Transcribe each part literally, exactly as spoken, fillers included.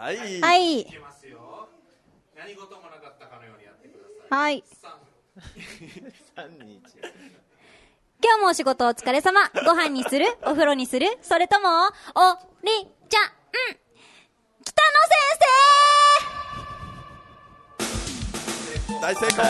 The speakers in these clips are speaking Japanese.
はい、 はい、 いきますよ。何事もなかったかのようにやってください。 はい。 さんにいち今日もお仕事お疲れ様。ご飯にする？お風呂にする？それともおりちゃん、うん、北野先生。 大成功。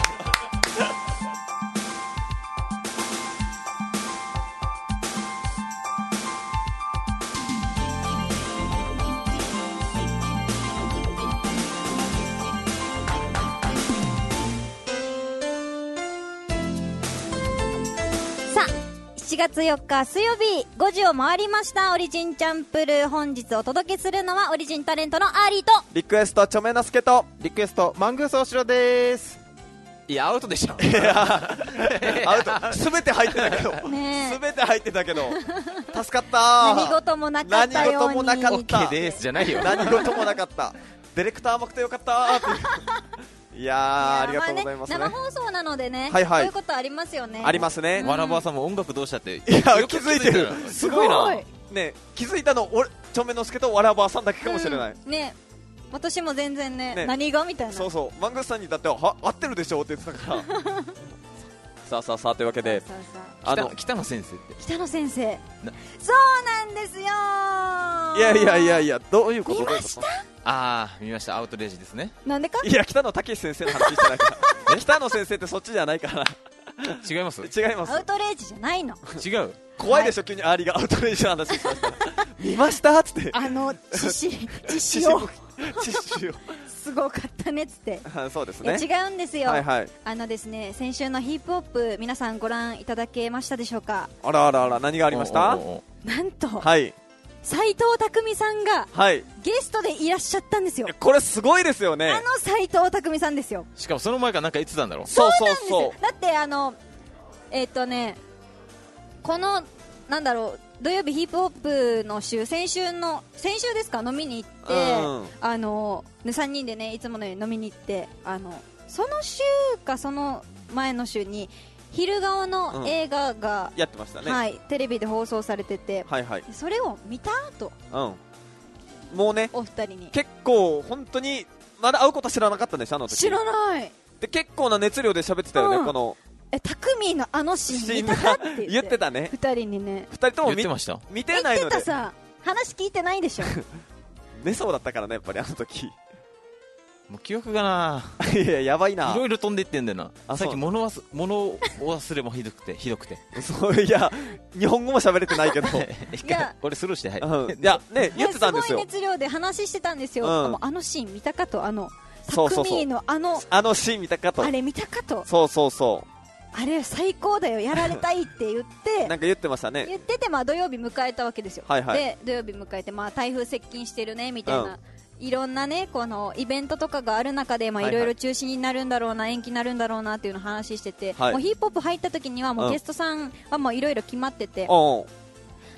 しがつよっか水曜日ごじを回りました。オリジンチャンプルー、本日お届けするのはオリジンタレントのアーリーとリクエストチョメノスケとリクエストマングースおしろです。 いやアウトでしょ。 いやアウトすべて入ってたけどねすべて入ってたけど助かった何事もなかったように。 何事もなかった OK ですじゃないよ。 何事もなかったディレクター甘くてよかったっていういやーありがとうございますね。 生放送なのでね、 はいはい、 そういうことありますよね。 ありますね。 わらばさんも音楽どうしたって。 いや気づいてる。 すごいな。 ね気づいたの俺ちょめのすけとわらばさんだけかもしれない。 うん、ね私も全然 ね, ね何がみたいな。 そうそうマングスさんにだっては合ってるでしょって言ってたからさあさあさあというわけでさあさあの北野先生って北野先生そうなんですよ。いやいやいやいやどういうこと？ 見ました？ ああ見ました。アウトレイジですね。 なんでか？ いや北野武先生の話してないから北野先生ってそっちじゃないから違います。 違います。 アウトレイジじゃないの。 違う。 怖いでしょ、はい、急にアーリーがアウトレイジの話しました見ましたっつってあの知識知識を知識をすごかったねっつってそうですね。 違うんですよ、 はいはい、 あのですね先週のヒップホップ皆さんご覧いただけましたでしょうか？ あらあらあら何がありました？ なんとはい斉藤匠さんがゲストでいらっしゃったんですよ、 はい、これすごいですよね。 あの斉藤匠さんですよ。 しかもその前からなんか言ってたんだろ。 そうそうそう。だってあのえー、っとねこのなんだろう土曜日ヒップホップの週先週の先週ですか飲みに行って、うん、あのねさんにんでねいつものように飲みに行ってあのその週かその前の週に昼顔の映画が、 うん、やってましたね、 はい、テレビで放送されてて、 はいはい、 それを見た後、 うん、もうねお二人に結構本当にまだ会うことは知らなかったんでしょあの時。 知らないで結構な熱量で喋ってたよね、うん、このえタクミーのあのシーン見たかって言って、 言ってたね。 二人にね二人とも見言ってました。 見てないので言ってたさ話聞いてないでしょ寝そうだったからねやっぱりあの時もう記憶がないややばいないろいろ飛んでいってんだよな。さっき物忘物を忘れもひどくてひどくてそういや日本語も喋れてないけどいや俺スルーして、はい、 うん、いやね言ってたんですよ。 すごい熱量で話してたんですよ、うん、あのシーン見たかとあのタクミーのあのあのシーン見たかとあれ見たかとそうそうそうあれ最高だよやられたいって言ってなんか言ってましたね。 言ってて、まあ、土曜日迎えたわけですよ、 はいはい、 で土曜日迎えて、まあ、台風接近してるねみたいな、うん、いろんなねこのイベントとかがある中で、まあ、いろいろ中止になるんだろうな、はいはい、延期になるんだろうなっていうのを話してて、はい、もうヒップホップ入った時にはもうゲストさんはもういろいろ決まってて、うん、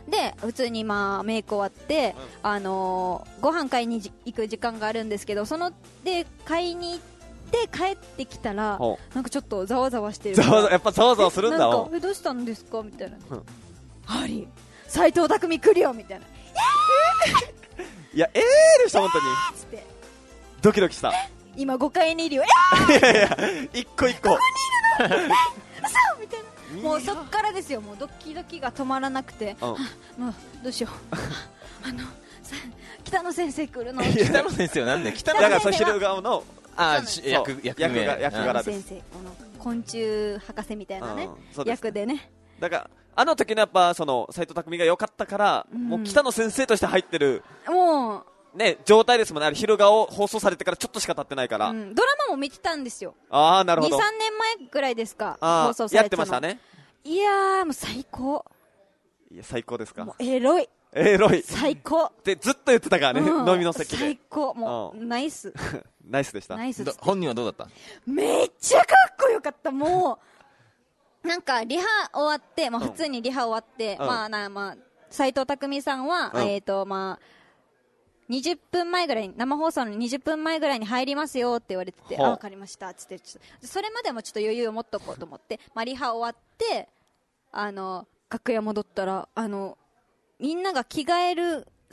で普通にまあメイク終わって、うん、あのー、ご飯買いに行く時間があるんですけどそので買いに行ってで帰ってきたらなんかちょっとざわざわしてる。 ざわざわやっぱざわざわするんだ。 なんかえどうしたんですかみたいな、うん、ハリー斉藤匠来るよみたいな、 いやえーでした本当に、 えー、つってドキドキした。 今ごかいにいるよ、 えー、いやいや一個一個ここにいるの嘘みたいなもうそっからですよもうドキドキが止まらなくて、うん、もうどうしようあの北野先生来るの。 北野先生はなんで北野だからそう昼顔のあ役役名役柄です。 先生この昆虫博士みたいなね、うん、役でね。 だからあの時のやっぱその斉藤匠が良かったから、うん、もう北野先生として入ってるもうね状態ですもんね。あれ昼顔放送されてからちょっとしか経ってないから、うん、 ドラマも見てたんですよ。 ああなるほど。 にさんねんまえぐらいですか放送されてたの。 やってましたね。 いやーもう最高。 いや最高ですか。 もうエロいエロい最高ってずっと言ってたからね、うん、飲みの席で最高もう、うん、ナイスナイスでした。 ナイス本人はどうだった？ めっちゃかっこよかった。もうなんかリハ終わって、まあ、普通にリハ終わって、うん、まあなまあ斉藤匠さんは、うん、えっ、ー、とまあにじゅっぷんまえぐらいに生放送のにじゅっぷんまえぐらいに入りますよって言われてて、あ分かりましたっつってちょっとそれまでもちょっと余裕を持っとこうと思って、まあ、リハ終わってあの楽屋戻ったらあのみんなが着替える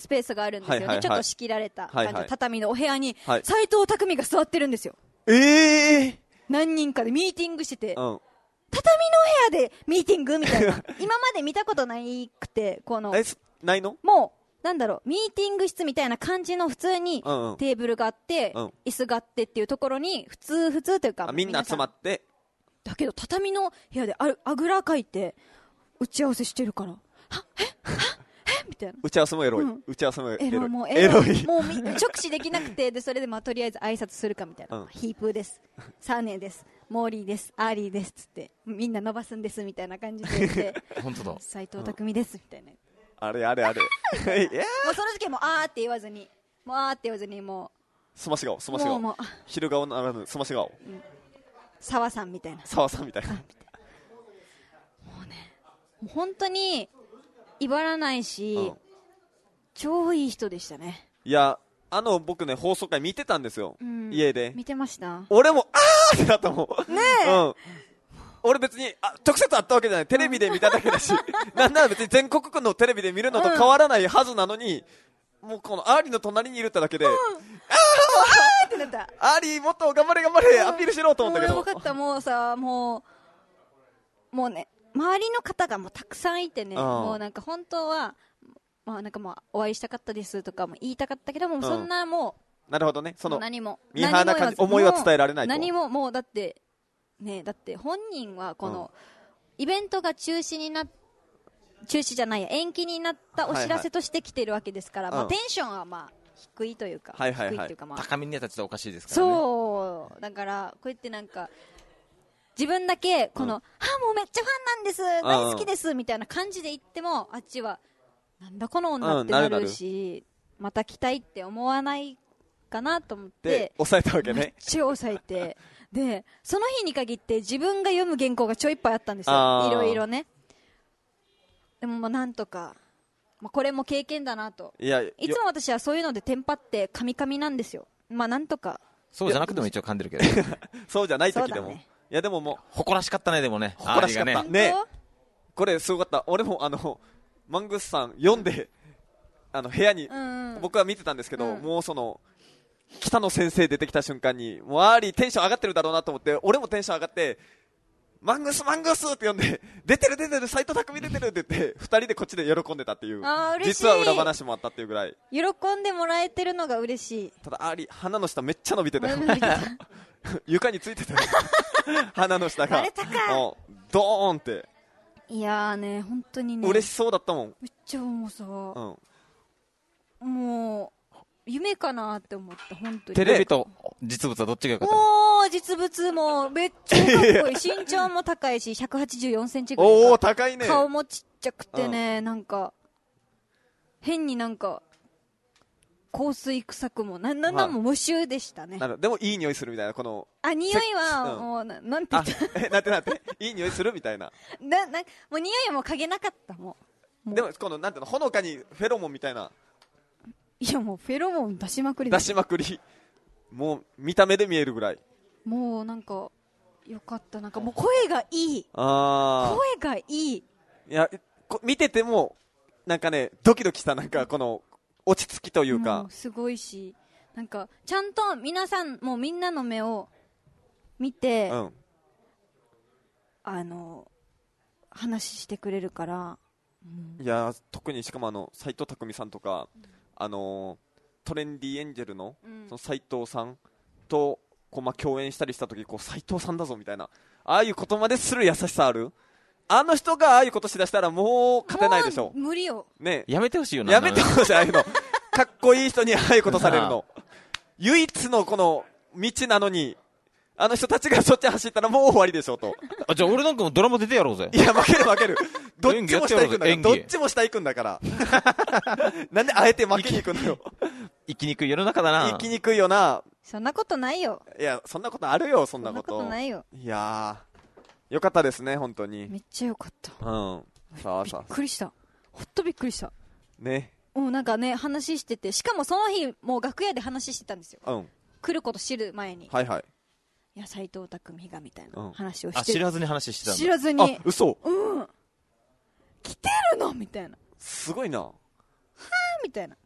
スペースがあるんですよね、はいはいはい、ちょっと仕切られた感じ、はいはい、畳のお部屋に斎藤匠が座ってるんですよ。 えー、 何人かでミーティングしてて、 うん、 畳の部屋でミーティングみたいな今まで見たことないくて、このえないのもうなんだろう、ミーティング室みたいな感じの普通にテーブルがあって、うんうん、椅子があってっていうところに普通普通というかみんな集まって、 だけど畳の部屋で あ, あぐらかいて打ち合わせしてるから、はえはえみたいな、 打ち合わせもエロい、うん、打ち合わせもエロい、エロもうエロいもう直視できなくて、でそれでまあとりあえず挨拶するかみたいな、うん、ヒープーです、サーネーです、モーリーです、アーリーですつってみんな伸ばすんですみたいな感じで言って本当だ、 斎藤匠ですみたいな、 あれあれあれもうその時はもうあーって言わずに、もうあーって言わずに、もうすまし顔、すまし顔、昼顔ならぬすまし顔、 澤、うん、さんみたいな、 澤さんみたいな、もうね、もう本当に威張らないし、うん、超いい人でしたね。 いや、あの僕ね放送回見てたんですよ、うん、家で見てました。 俺もあーってなったもんねえ、 うん、俺別にあ直接会ったわけじゃない、テレビで見ただけだしなんなら別に全国区のテレビで見るのと変わらないはずなのに、うん、もうこのアーリーの隣にいるってだけで、うん、あーってなった。 アーリーもっと頑張れ頑張れ、うん、アピールしろと思ったけど、 もう分かった、もうさ、もうもうね、周りの方がもうたくさんいてね、もうなんか本当はまあなんかまあお会いしたかったですとかも言いたかったけども、うん、そんなもうなるほどね、その何もミーハーな感じ、思いは伝えられないと、 何ももうだってね、だって本人はこのイベントが中止になっ中止じゃないや延期になったお知らせとして来てるわけですから、はいはい、まあ、テンションはまあ低いというか、 はいはいはい、 低いというか、まあ、 高みには立つとおかしいですからね。 そうだからこうやってなんか自分だけこの、うん、あもうめっちゃファンなんです、大好きですみたいな感じで言っても、あっちはなんだこの女ってなるし、うん、また来たいって思わないかなと思って抑えたわけね。 めっちゃ抑えてでその日に限って自分が読む原稿がちょいっぱいあったんですよ、いろいろね。でもまあなんとか、まあ、これも経験だなと。 いやいつも私はそういうのでテンパってカミカミなんですよ。まあなんとか。 そうじゃなくても一応噛んでるけどそうじゃない時でも、ね、いやでももう誇らしかったね。でもね、 誇らしかったね。これすごかった。俺もあのマングスさん読んであの部屋に、うんうん、僕は見てたんですけど、うん、もうその北野先生出てきた瞬間にもうアーリーテンション上がってるだろうなと思って、俺もテンション上がってマングスマングスって呼んで、出てる出てる斎藤匠出てるって言ってふたりでこっちで喜んでたっていう、 あ嬉しい、 実は裏話もあったっていうぐらい喜んでもらえてるのが嬉しい。 ただアーリー鼻の下めっちゃ伸びてたよ床についてたよ鼻の下があれ高い、 ドーンって。 いやーね、本当にね嬉しそうだったもん。 めっちゃもうさ、 うん、 もう夢かなって思った。本当にテレビと実物はどっちが良かった？ おー、実物もめっちゃかっこいい身長も高いしひゃくはちじゅうよんセンチぐらい。 おー高いね。 顔もちっちゃくてね、うん、なんか変になんか香水臭くもな、な、なんも無臭でしたね。 なるでもいい匂いするみたいな、このあ、匂いはもう、うん、な, なんて言ったえなんてなんていい匂いするみたいなななもう匂いも嗅げなかった。もうもうでもこのなんていうの、ほのかにフェロモンみたいな。 いやもうフェロモン出しまくり出しまくり、もう見た目で見えるぐらい。 もうなんかよかった。なんかもう声がいい。あ声がいい。 いや見ててもなんかねドキドキした、なんかこの落ち着きというか、 もうすごいし、なんかちゃんと皆さんもうみんなの目を見て、うん、あの話してくれるから、 うん、いや特にしかもあの斎藤匠さんとか、うん、あのトレンディエンジェル の,、うん、その斎藤さんとこう、まあ、共演したりした時、こう斎藤さんだぞみたいな、ああいうことまでする優しさある。あの人がああいうことしだしたらもう勝てないでしょ。 無理よ、 ね、 やめてほしいよな。 やめてほしい、ああいうのかっこいい人にああいうことされるの唯一のこの道なのに、あの人たちがそっち走ったらもう終わりでしょと。 あ、じゃあ俺なんかもドラマ出てやろうぜ。 いや負ける負けるどっちも下行くんだから、どっちも下行くんだからなんであえて負けに行くのよ生きにくい世の中だな。 生きにくいよな。 そんなことないよ。 いやそんなことあるよ、そんなこと。 そんなことないよ。 いやーよかったですね、本当に。 めっちゃよかった。 うん。さあさあ。 びっくりした。ほっとびっくりした。 ね。 もうなんかね話してて、しかもその日もう楽屋で話してたんですよ。 うん。 来ること知る前に。 はいはい。 いや斎藤匠がみたいな話をして、うん、 あ知らずに話してたんだ。 知らずに。 あ嘘。 うん。来てるのみたいな。 すごいな。はぁみたいな。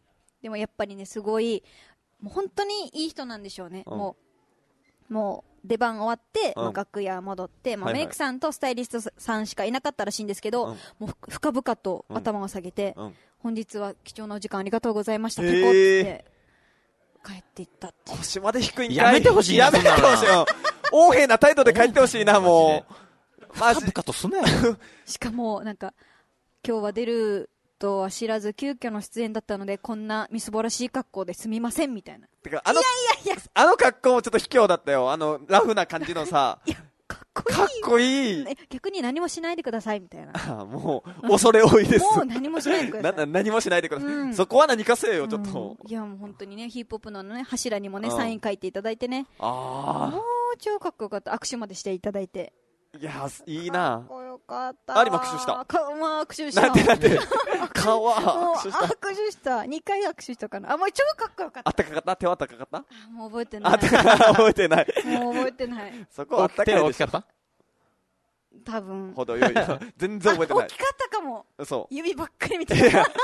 でもやっぱりねすごいもう本当にいい人なんでしょうね、うん、もうもう出番終わって、うんまあ、楽屋戻って、まあはいはい、メイクさんとスタイリストさんしかいなかったらしいんですけど、うん、もう深々と頭を下げて、うん、本日は貴重なお時間ありがとうございました、ペコって帰っていったって。 腰まで低いんかい。 やめてほしいな。 やめてほしいよ。横柄な態度で帰ってほしいな、もう。マジ深々とすなよ。 しかもなんか今日は出るとは知らず急遽の出演だったのでこんなみすぼらしい格好ですみませんみたいな。 てかあのいやいやいやあの格好もちょっと卑怯だったよ。あのラフな感じのさいやかっこいいかっこいい、 ね、逆に何もしないでくださいみたいな。 あもう恐れ多いです。 もう何もしないでください。 な何もしないでください、うん、そこは何かせよちょっと、 うん、いやもう本当にねヒップホップのね柱にもね、うん、サイン書いていただいてね。 あもう超かっこよかった。握手までしていただいて。 いやいいな。 かっこよかった。 ありも握手したか、まあ、握手した。 なんでなんで顔は握手した。握手した。にかい握手したかな。あ、もう超かっこよかった。 あったかかった。手はあったかかった。あ、 もう覚えてない。 覚えてない。 もう覚えてない。 そこはあったかいでしょ。 大きかった多分。 ほどよい。全然覚えてない。 大きかったかも。 そう。 指ばっかり見てた。ずーっ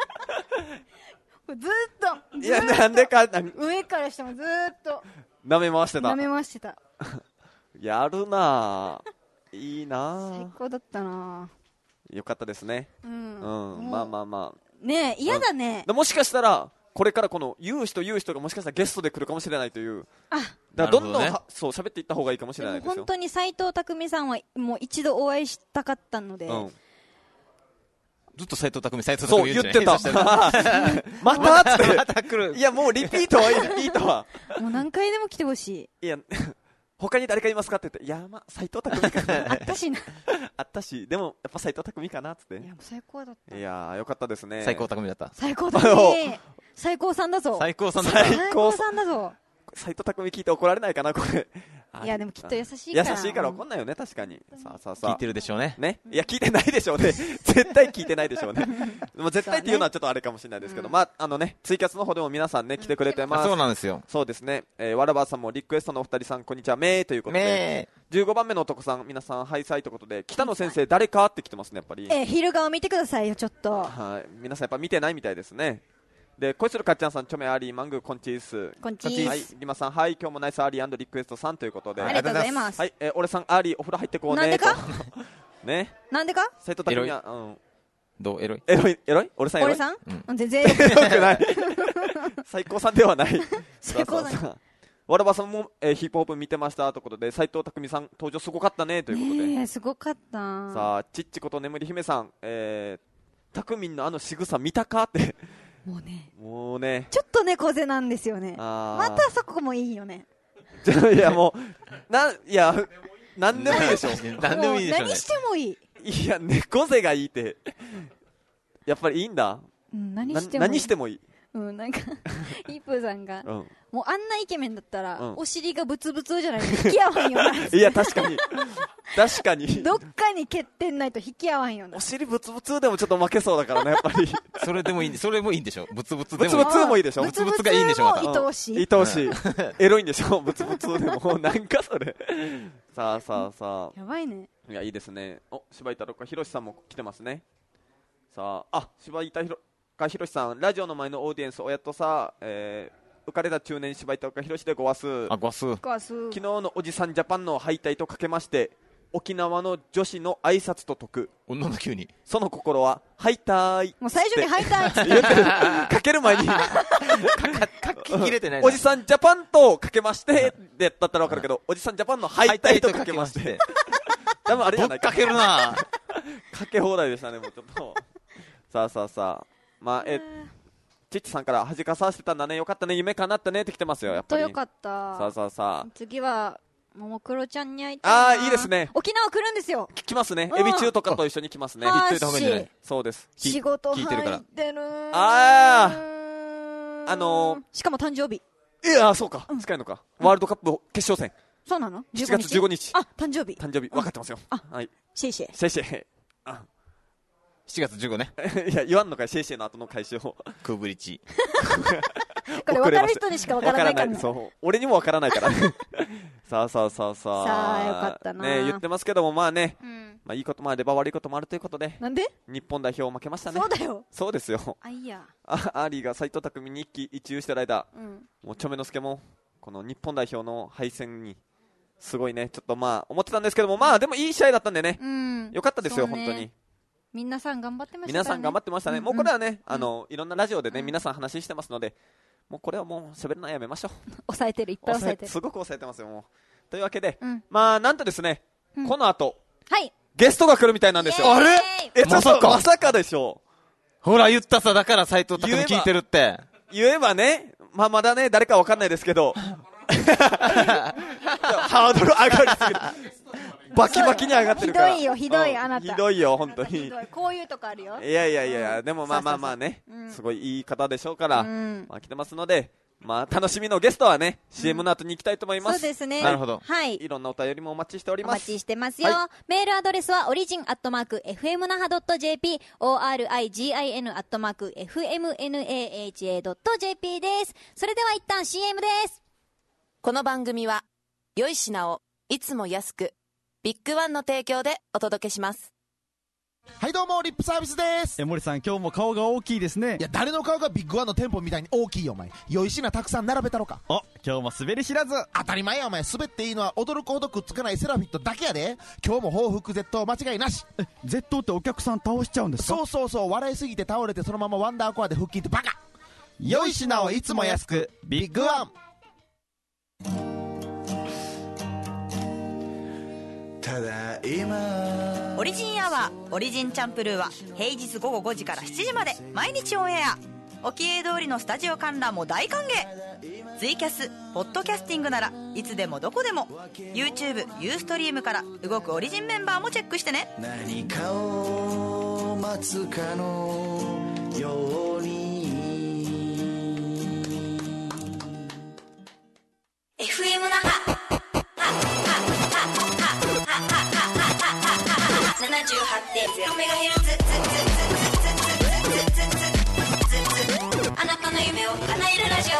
と。 いや、なんでか。 上から下もずーっと。 舐め回してた。 舐め回してた。 やるなぁ。いいな最高だったな。 よかったですね。うん、うん、まあまあまあねえ嫌だね、 うん、もしかしたらこれからこの言う人言う人がもしかしたらゲストで来るかもしれないという。 あだからどんどん、ね、そう喋っていった方がいいかもしれないですよ。 本当に斉藤匠さんはもう一度お会いしたかったので、うん、 ずっと斉藤匠斉藤匠言ってたまたっつってまた来る。 いやもうリピートはいいリピートはもう何回でも来てほしい。いや他に誰かいますかって言って、いやまあ斉藤匠かなあったしなあったし、でもやっぱ斉藤匠かなっつって。 いやもう最高だった。 いやよかったですね。 最高匠だった。 最高匠最高さんだぞ。 最高さんだった。 最高さんだぞ。 斉藤匠聞いて怒られないかなこれ。 いやでもきっと優しいから優しいから怒んないよね。確かに。さあさあさあ聞いてるでしょうね。 ね。いや聞いてないでしょうね絶対聞いてないでしょうねもう絶対っていうのはちょっとあれかもしれないですけど、まああのねツイキャスの方でも皆さんね来てくれてます。 そうなんですよ。 そうですね。えー、わらばさんもリクエストのお二人さんこんにちはめーということで、じゅうごばんめの男さん皆さんハイサイということで、北野先生誰かって来てますねやっぱり。 えー、昼顔見てくださいよちょっと。 はい皆さんやっぱ見てないみたいですね。で恋するかっちゃんさん、チョメアリーマングーコンチース、 コンチース、 はい、リマさん、はい、今日もナイスアーリー&リクエストさんということで、 ありがとうございます。 はい、えー、俺さん、アーリーお風呂入ってこうね。 なんでかね、 なんでか斉藤匠は、うん、 どうエロいエロいエロい俺さんエロい俺さん、 うん、 全然エロくない最高さんではない最高さん。 わらばさんも、えー、ヒップホップ見てましたということで、斉藤匠さん登場すごかったねということで、 えー、すごかった。 さあちっちこと眠り姫さん、えー、匠のあの仕草見たかってもうね、 もうね、 ちょっと猫背なんですよね。またそこもいいよね。 いやもうなんいやなんでもいいでしょ。 なんでもいいでしょ、ね。 何してもいい。 いや猫背がいいってやっぱりいいんだ。 うん、何してもいい。 何してもいい。 うん、なんかイープーさんが、うん、もうあんなイケメンだったら、うん、お尻がブツブツじゃないと引き合わんよな。 いや確かに確かにどっかに欠点ないと引き合わんよな。 お尻ブツブツでもちょっと負けそうだからねやっぱりそれでもいいそれもいいんでしょ。ブツブツでもブツブツもいいでしょ。 ブツブツがいいんでしょ。また愛おしい、 愛おしいエロいんでしょブツブツでもなんかそれさあさあさあやばいね。 いやいいですね。お柴井太郎かひろしさんも来てますね。さああ柴井太郎かひろしさん、ラジオの前のオーディエンス親とさ、えー、浮かれた中年柴井とかひろしでごわす。 あごわす。 昨日のおじさんジャパンの敗退とかけまして、沖縄の女子の挨拶と解く。 女の急にその心は敗退。 もう最初に敗退って言ってるかける前にかき切れてないな。 おじさんジャパンとかけましてでだったらわかるけど、おじさんジャパンの敗退とかけまして多分あれじゃないか。 かけるなかけ放題でしたねもうちょっとさあさあさあ、まあ、えチッチさんから恥かさせてたんだね、よかったね、夢叶ったねって来てますよやっぱり。 よかった。 さあさあさあ次はももクロちゃんに会いたいな。 ああいいですね。 沖縄来るんですよ。 来ますね。エビ中とかと一緒に来ますね。 言っといた方がいいんじゃない。 そうです。 仕事入ってるから。 あああのー、 しかも誕生日。 いやそうか、うん、近いのか、ワールドカップ決勝戦。 そうなの。 しちがつじゅうごにち。 あ誕生日誕生日分かってますよ。 あはい。 シェイシェイシェイシェイ。あしちがつじゅうごねいや言わんのかいシェイシェイの後の回収をクーブリッジこれ分かる人にしか分からないからね。 そう俺にも分からないからねさあさあさあさあさあよかったなね言ってますけどもまあね、 うん、 まあ、いいこともあれば悪いこともあるということで、 なんで日本代表負けましたね。 そうだよ。 そうですよ。 あ、いいや。 あアーリーが斉藤匠に一喜一憂してる間、 うん、 もうチョメノスケもこの日本代表の敗戦にすごいね、ちょっとまあ思ってたんですけども、まあでもいい試合だったんでね、 うん、 よかったですよ、 ね、 本当に。 皆さん頑張ってましたね。 皆さん頑張ってましたね。 うんうん、 もうこれはね、あのいろんなラジオでね、皆さん話してますので、もうこれはもう喋るのはやめましょう。 抑えてる、いっぱい抑えてる。 すごく抑えてますよ、もう。というわけで、 うん、 まあなんとですね、うん、この後、 はい、 ゲストが来るみたいなんですよ。 あれえ、まさかまさかでしょう。ほら言ったさ、だから斉藤匠聞いてるって。 言えばね、まあまだね、誰かわかんないですけど、ハードル上がりすぎる。バキバキに上がってるから。 ひどいよ、ひどい、うん、あなた。 ひどいよ、本当に。 こういうとこあるよ。 いやいやいや、でもまあまあまあね、うん、すごいいい方でしょうから、うん、まあ来てますので、まあ楽しみのゲストはね、うん、シーエム の後に行きたいと思います。 そうですね。 なるほど。 はい。 いろんなお便りもお待ちしております。 お待ちしてますよ。はい、メールアドレスはオリジンアットマーク エフエムナハドットジェーピー、オーアールアイジーアイエヌ アットマーク エフエムエヌエーエイチエードットジェーピー です。それでは一旦 シーエム です。 この番組は良い品をいつも安くビッグワンの提供でお届けします。 はいどうもリップサービスです。 え森さん今日も顔が大きいですね。 いや誰の顔がビッグワンの店舗みたいに大きいよお前。良い品たくさん並べたろか。 お今日も滑り知らず。 当たり前やお前。滑っていいのは驚くほどくっつかないセラフィットだけやで。今日も報復絶倒間違いなし。 え絶倒ってお客さん倒しちゃうんですか。 そうそうそう。笑いすぎて倒れてそのままワンダーコアで腹筋ってバカ。良い品をいつも安くビッグワン。 ただ今オリジンアワーオリジンチャンプルーは平日午後ごじからしちじまで毎日オンエア。沖永通りのスタジオ観覧も大歓迎。ツイキャスポッドキャスティングならいつでもどこでも YouTube、ユーストリームから動くオリジンメンバーもチェックしてね。 何かを待つかのようにエフエム 那覇ななじゅうはちてんゼロメガヘルツ。あなたの夢を叶えるラジオ。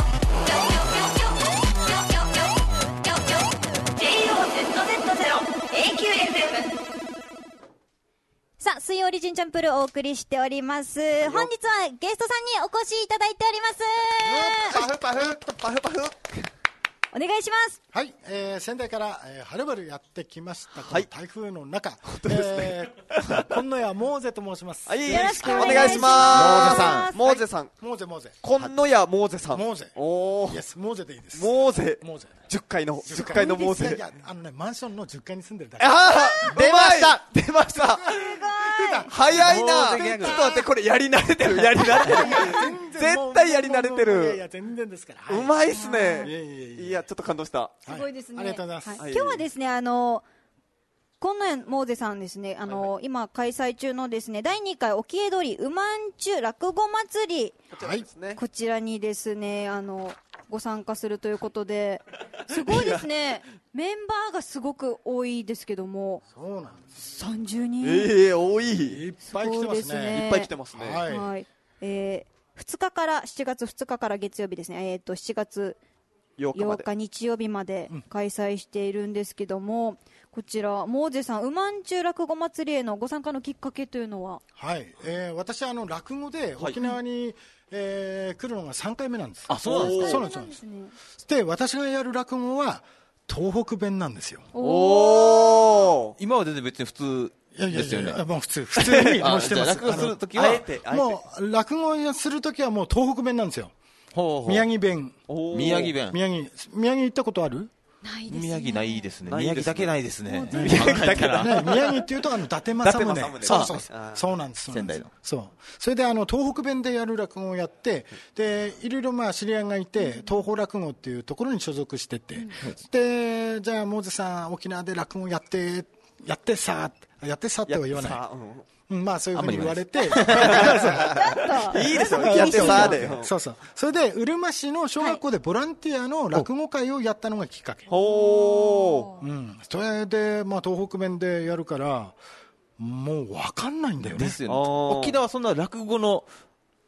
ジェイオーゼットゼットゼロ エーキューエフエム。 さあ、水曜オリジンチャンプルをお送りしております。本日はゲストさんにお越しいただいております。 パフパフパフパフ。 お願いします。 はい、えー、仙台から、えー、はるばるやってきましたこの台風の中、はい、 えー、今野屋モーゼと申します。 はい、よろしくお願いします。モーゼさん、 モーゼモーゼ今野屋モーゼさん。 モーゼ、 おー、 イエス、モーゼでいいです。 モーゼ、 モーゼ、 じゅっかいのじゅっかいのモーゼ。 いや、あのね、マンションのじゅっかいに住んでるだけ。 あー、出ました出ました。早いな。ちょっと待って、これやり慣れてる、やり慣れてる。絶対やり慣れてる。 いやいや全然ですから。 うまいっすね。いや、ちょっと感動した。 すごいですね。 ありがとうございます。 今日はですね、あの今野屋モーゼさんですね、あの今開催中のですねだいにかい沖江通りうまんちゅ落語祭り、こちらにですねあのご参加するということで、すごいですね。メンバーがすごく多いですけども。 そうなんです。 さんじゅうにん。 ええ、多い。 いっぱい来てますね。 いっぱい来てますね。 はい。 はい、えー、ふつかからしちがつふつかから月曜日ですね。えっとしちがつようか日曜日まで開催しているんですけども、うん、こちらモーゼさん、うまんちゅう落語祭りへのご参加のきっかけというのは。 はい、えー、私はあの落語で沖縄に、はい、えー、来るのがさんかいめなんです。 あ、そうなんですか。 そうなんです。で、私がやる落語は東北弁なんですよ。 おー、 今は全然別に普通ですよね。 いやいやいや、もう普通普通にもうしてます。 落語するときはもう落語するときはもう東北弁なんですよ。ほうほう、宮城弁。 宮城弁。 宮城、宮城行ったことある？ ないですね。 宮城ないですね。宮城だけないですね。 宮城だけね、宮城っていうとあの伊達政宗。そうそうそう。そうなんです。 仙台の。 そう。それであの東北弁でやる落語をやって、でいろいろまあ知り合いがいて、東宝落語っていうところに所属してて、でじゃあモーゼさん沖縄で落語やってやってさやってさっては言わない。うん、まあそういうふうに言われて、いいですよ、やってさで。 そうそう。それでうるま市の小学校でボランティアの落語会をやったのがきっかけ。 ほう。うん。それでまあ東北弁でやるからもうわかんないんだよね。 ですよね。沖縄はそんな落語の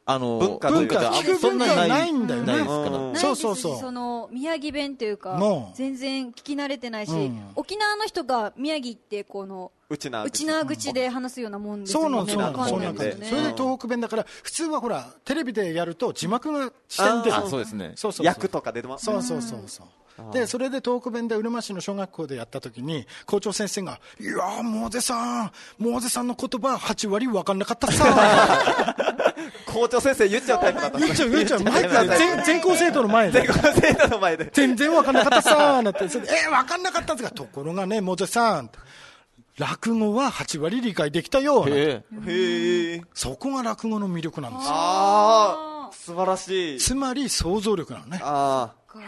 あの文化文化あ聞く文化ないんだよね。 ないですからそうそうそう。 その宮城弁というかもう全然聞き慣れてないし、 うん、 沖縄の人が宮城ってこの内縄口内縄口で話すようなもんですそうなんよね。 ですよ。そうなんですね。それで東北弁だから普通はほらテレビでやると字幕が下に出る。 あ、そうですね。 そうそうそう。 役とか出てます。 そうそうそうそう。でそれで東北弁でうるま市の小学校でやったときに校長先生が「いやーモーゼさんモーゼさんの言葉はち割分かんなかったさ」 校長先生言っちゃうタイプだったんです言っちゃう言っちゃうマイク全全校生徒の前で全校生徒の前で全然分かんなかったさーなってそれでえー、分かんなかったんですがところがねモーゼさん落語ははち割理解できたよ。 へえ。 そこが落語の魅力なんですよ。 ああ、素晴らしい。 つまり想像力なのね。 ああ、はい。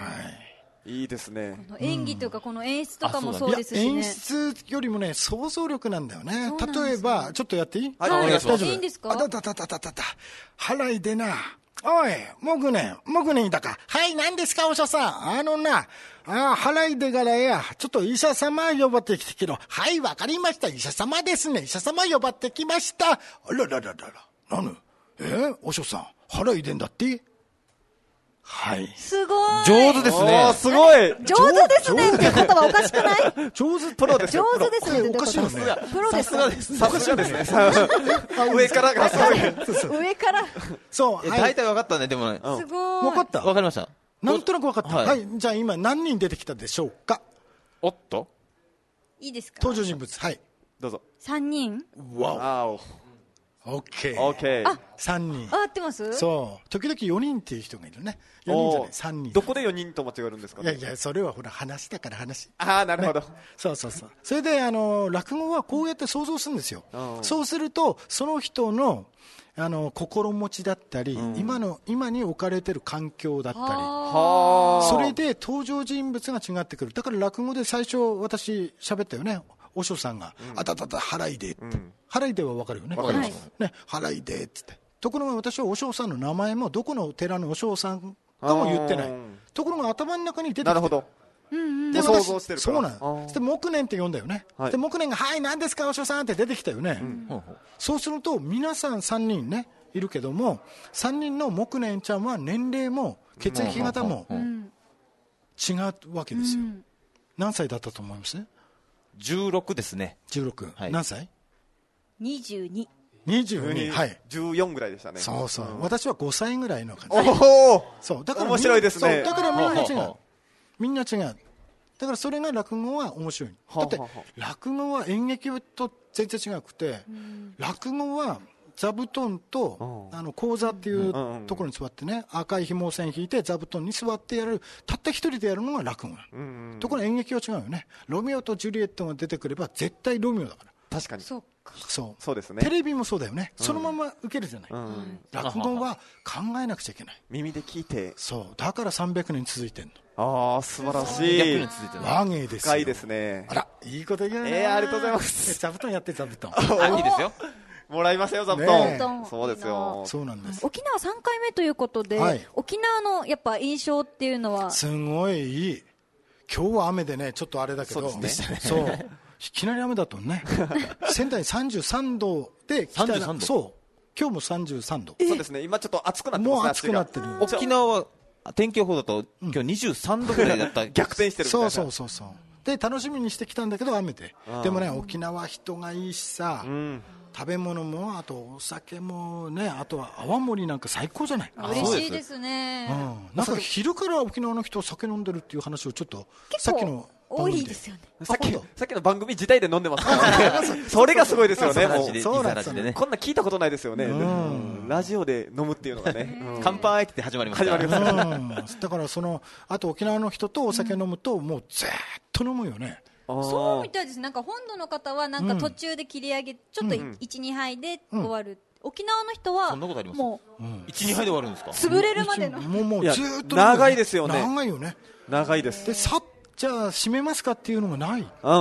いいですね。 この演技というかこの演出とかもそうですしね。 演出よりもね想像力なんだよね。例えばちょっとやっていい？ はい、お願いします。いいんですか？ あたたたたたたた。払いでな。おい、もぐねん、もぐねんだか。はい、何ですか、お医者さん。あのな、あ払いでからや、ちょっと医者様呼ばってきてきろ。はい、わかりました。医者様ですね。医者様呼ばってきました。あららららら。なぬえー、お医者さん、払いでんだってはい。 すごい。 上手ですね。 すごい。 上手ですねっていう言葉おかしくない上手プロですよ。上手ですねっておかしいよね。 プロですかさすがですね。上からがすごい。 上から。 そう。 大体分かったね、でもね。 すごい。 分かった分かりました。 なんとなく分かった。はい。じゃあ今何人出てきたでしょうか。 おっといいですか。 登場人物。はい。 どうぞ。 三人。 わお。オッケー。 オッケー。 あ、 三人。 合ってます？ そう。時々よにんっていう人がいるね。よにんじゃない、さんにん。 どこでよにんと間違えるんですかね。 いやいや、それはほら話だから話。 ああ、なるほど、 ね。そうそうそう。それで、あの、落語はこうやって想像するんですよ。そうすると、その人の、あの、心持ちだったり、うん、今の、今に置かれてる環境だったり。それで登場人物が違ってくる。だから落語で最初私喋ったよね。お師匠さんが、うん、あたたた払いでって、うん、払いでは分かるよね。 分かります。 ね、払いでって言って。ところが私はお師匠さんの名前もどこの寺のお師匠さんかも言ってない。ところが頭の中に出てきてる。 なるほど。 で、 想像してるから。 そうなんで、木年って呼んだよね。はい、で、木年が、はい、何ですか、お師匠さんって出てきたよね。うん、そうすると、皆さんさんにんね、いるけども、さんにんの木年ちゃんは年齢も血液型も違うわけですよ。何歳だったと思います？ じゅうろくですね。 じゅうろく。はい、何歳？ にじゅうに。 にじゅうに。はい。 じゅうよんぐらいでしたね。 そうそう。うん、私はごさいぐらいの感じ。おお。 そう。だから面白いですね。 だからみんな違う。みんな違う。だからそれが落語は面白い。だって落語は演劇と全然違くて、落語は座布団とあの講座っていうところに座ってね、赤い紐線引いて座布団に座ってやる、たった一人でやるのが落語なの。ところが演劇は違うよね。ロミオとジュリエットが出てくれば絶対ロミオだから。 確かに。 そうか。 そう。 そうですね。 テレビもそうだよね。そのまま受けるじゃない。落語は考えなくちゃいけない。 耳で聞いて。 そう。だからさんびゃくねん続いてんの。 ああ、素晴らしい。 逆に続いてる。 和芸ですよ。 深いですね。 あら、いいこと言うね。 えー、ありがとうございます。 座布団やって座布団。 いいですよ。 もらいましたよ、座布団。そうですよ。 そうなんです。 沖縄さんかいめということで、はい、沖縄のやっぱ印象っていうのはすごいいい。今日は雨でね、ちょっとあれだけど。 そうですね。 そう。いきなり雨だとね。仙台さんじゅうさんどで来たら、そう。今日もさんじゅうさんど。 そうですね。今ちょっと暑くなってますね。 もう暑くなってる。 沖縄は天気予報だと今日にじゅうさんどぐらいだった。 逆転してるみたいな。 そうそうそうそう。で楽しみにしてきたんだけど雨で。でもね、沖縄人がいいしさ。食べ物もあとお酒もね、あとは泡盛なんか最高じゃない。 嬉しいですね。 うん、なんか昼から沖縄の人酒飲んでるっていう話をちょっとさっきの多いですよね。 さっきさっきの番組自体で飲んでますからね。それがすごいですよね。もうそうなんですね。 こんな聞いたことないですよね。ラジオで飲むっていうのがね。 乾杯って始まります。 始まります。 だからそのあと沖縄の人とお酒飲むともうずっと飲むよね。 そうみたいです。なんか本土の方はなんか途中で切り上げ、ちょっといち、にはいで終わる。沖縄の人はもういち、にはいで終わるんですか。 潰れるまでの。 もうもうずっと長いですよね。 長いよね。 長いです。 でさっじゃあ締めますかっていうのがない。 うん。